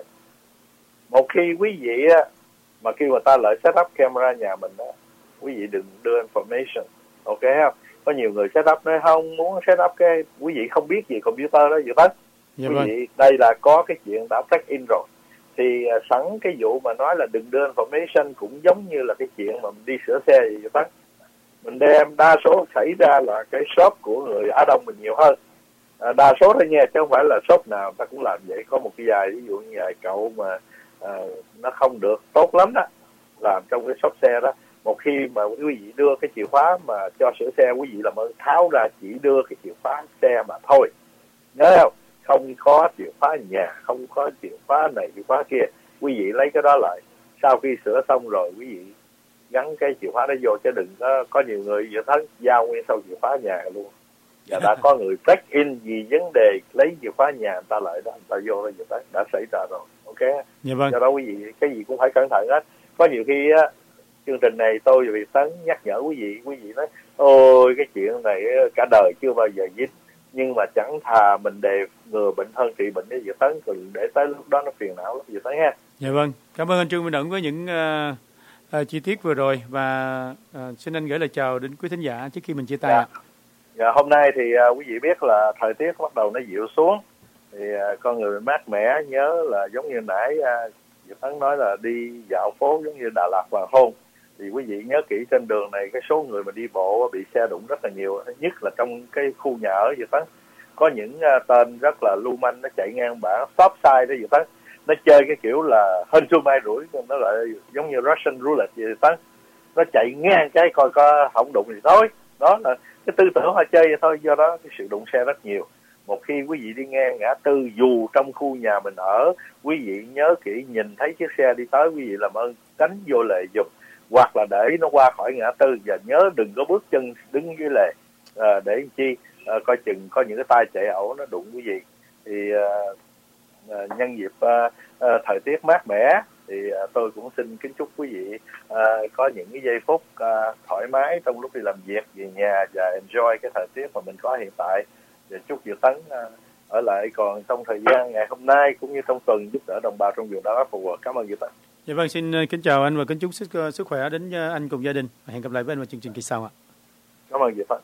Một khi quý vị á, mà kêu người ta lại set up camera nhà mình á, quý vị đừng đưa information, ok không? Có nhiều người set up nói không muốn set up cái, quý vị không biết gì computer đó vậy đó. Dạ quý vâng. vị đây là có cái chuyện đã break in rồi. Thì uh, sẵn cái vụ mà nói là đừng đưa information cũng giống như là cái chuyện mà mình đi sửa xe vậy đó. Mình đem đa số xảy ra là cái shop của người Á Đông mình nhiều hơn. À, đa số thôi nha, chứ không phải là shop nào ta cũng làm vậy. Có một cái vài, ví dụ như vài cậu mà à, nó không được tốt lắm đó, làm trong cái shop xe đó. Một khi mà quý vị đưa cái chìa khóa mà cho sửa xe, quý vị làm ơn tháo ra chỉ đưa cái chìa khóa xe mà thôi. Nhớ không? Không có chìa khóa nhà, không có chìa khóa này, chìa khóa kia. Quý vị lấy cái đó lại. Sau khi sửa xong rồi, quý vị gắn cái chìa khóa đó vô, chứ đừng có, có nhiều người vừa thấy giao nguyên sau chìa khóa nhà luôn. và đã có người break in vì vấn đề lấy chìa khóa nhà người ta lại đó, người ta vô rồi, đã, đã xảy ra rồi. Ok. Dạ vâng. Do đó quý vị cái gì cũng phải cẩn thận hết. Có nhiều khi á, chương trình này tôi và Việt Tấn nhắc nhở quý vị, quý vị nói ôi cái chuyện này cả đời chưa bao giờ dính, nhưng mà chẳng thà mình đề ngừa bệnh hơn trị bệnh với Việt Tấn, còn để tới lúc đó nó phiền não lắm Việt Tấn ha. Dạ vâng, cảm ơn anh Trương Minh Ẩn với những uh, uh, chi tiết vừa rồi, và uh, xin anh gửi lời chào đến quý thính giả trước khi mình chia tay. Dạ. Dạ, hôm nay thì uh, quý vị biết là thời tiết bắt đầu nó dịu xuống, thì uh, con người mát mẻ, nhớ là giống như nãy uh, Việt Tấn nói là đi dạo phố giống như Đà Lạt hoàng hôn, thì quý vị nhớ kỹ trên đường này cái số người mà đi bộ bị xe đụng rất là nhiều, nhất là trong cái khu nhà ở Việt Tấn. Có những uh, tên rất là lưu manh, nó chạy ngang bảng stop sign đó Việt Tấn, nó chơi cái kiểu là hên xui mai rủi, nó lại giống như Russian roulette vậy Việt Tấn, nó chạy ngang cái coi có không đụng thì thôi. Đó là cái tư tưởng họ chơi vậy thôi, do đó cái sự đụng xe rất nhiều. Một khi quý vị đi ngang ngã tư, dù trong khu nhà mình ở, quý vị nhớ kỹ, nhìn thấy chiếc xe đi tới, quý vị làm ơn tránh vô lề giùm, hoặc là để nó qua khỏi ngã tư, và nhớ đừng có bước chân đứng dưới lề, à, để chi à, coi chừng có những cái tay chạy ẩu nó đụng quý vị. Thì à, à, nhân dịp à, à, thời tiết mát mẻ thì à, tôi cũng xin kính chúc quý vị à, có những cái giây phút à, thoải mái trong lúc đi làm việc về nhà, và enjoy cái thời tiết mà mình có hiện tại. Và chúc Việt Tấn à, ở lại còn trong thời gian ngày hôm nay cũng như trong tuần giúp đỡ đồng bào trong vùng đó phục vụ. Cảm ơn Việt Tấn. Dạ vâng, xin kính chào anh và kính chúc sức sức khỏe đến anh cùng gia đình. Hẹn gặp lại với anh vào chương trình kỳ sau ạ. Cảm ơn Việt Tấn.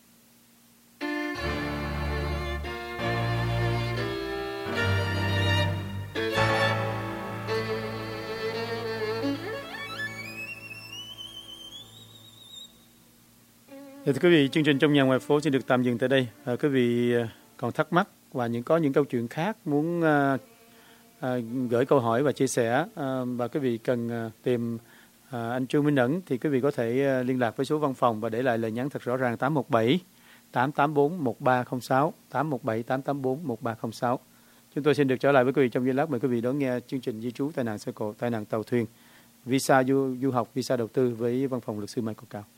Thưa quý vị, chương trình Trong Nhà Ngoài Phố xin được tạm dừng tại đây. À, quý vị còn thắc mắc và những có những câu chuyện khác muốn à, à, gửi câu hỏi và chia sẻ, à, và quý vị cần à, tìm à, anh Trương Minh Ẩn, thì quý vị có thể à, liên lạc với số văn phòng và để lại lời nhắn thật rõ ràng tám một bảy tám tám bốn một ba không sáu, tám một bảy tám tám bốn một ba không sáu. Chúng tôi xin được trở lại với quý vị trong giây lát. Mời quý vị đón nghe chương trình di trú, tai nạn xe cộ, tai nạn tàu thuyền, visa du, du học, visa đầu tư với văn phòng luật sư Michael Cao.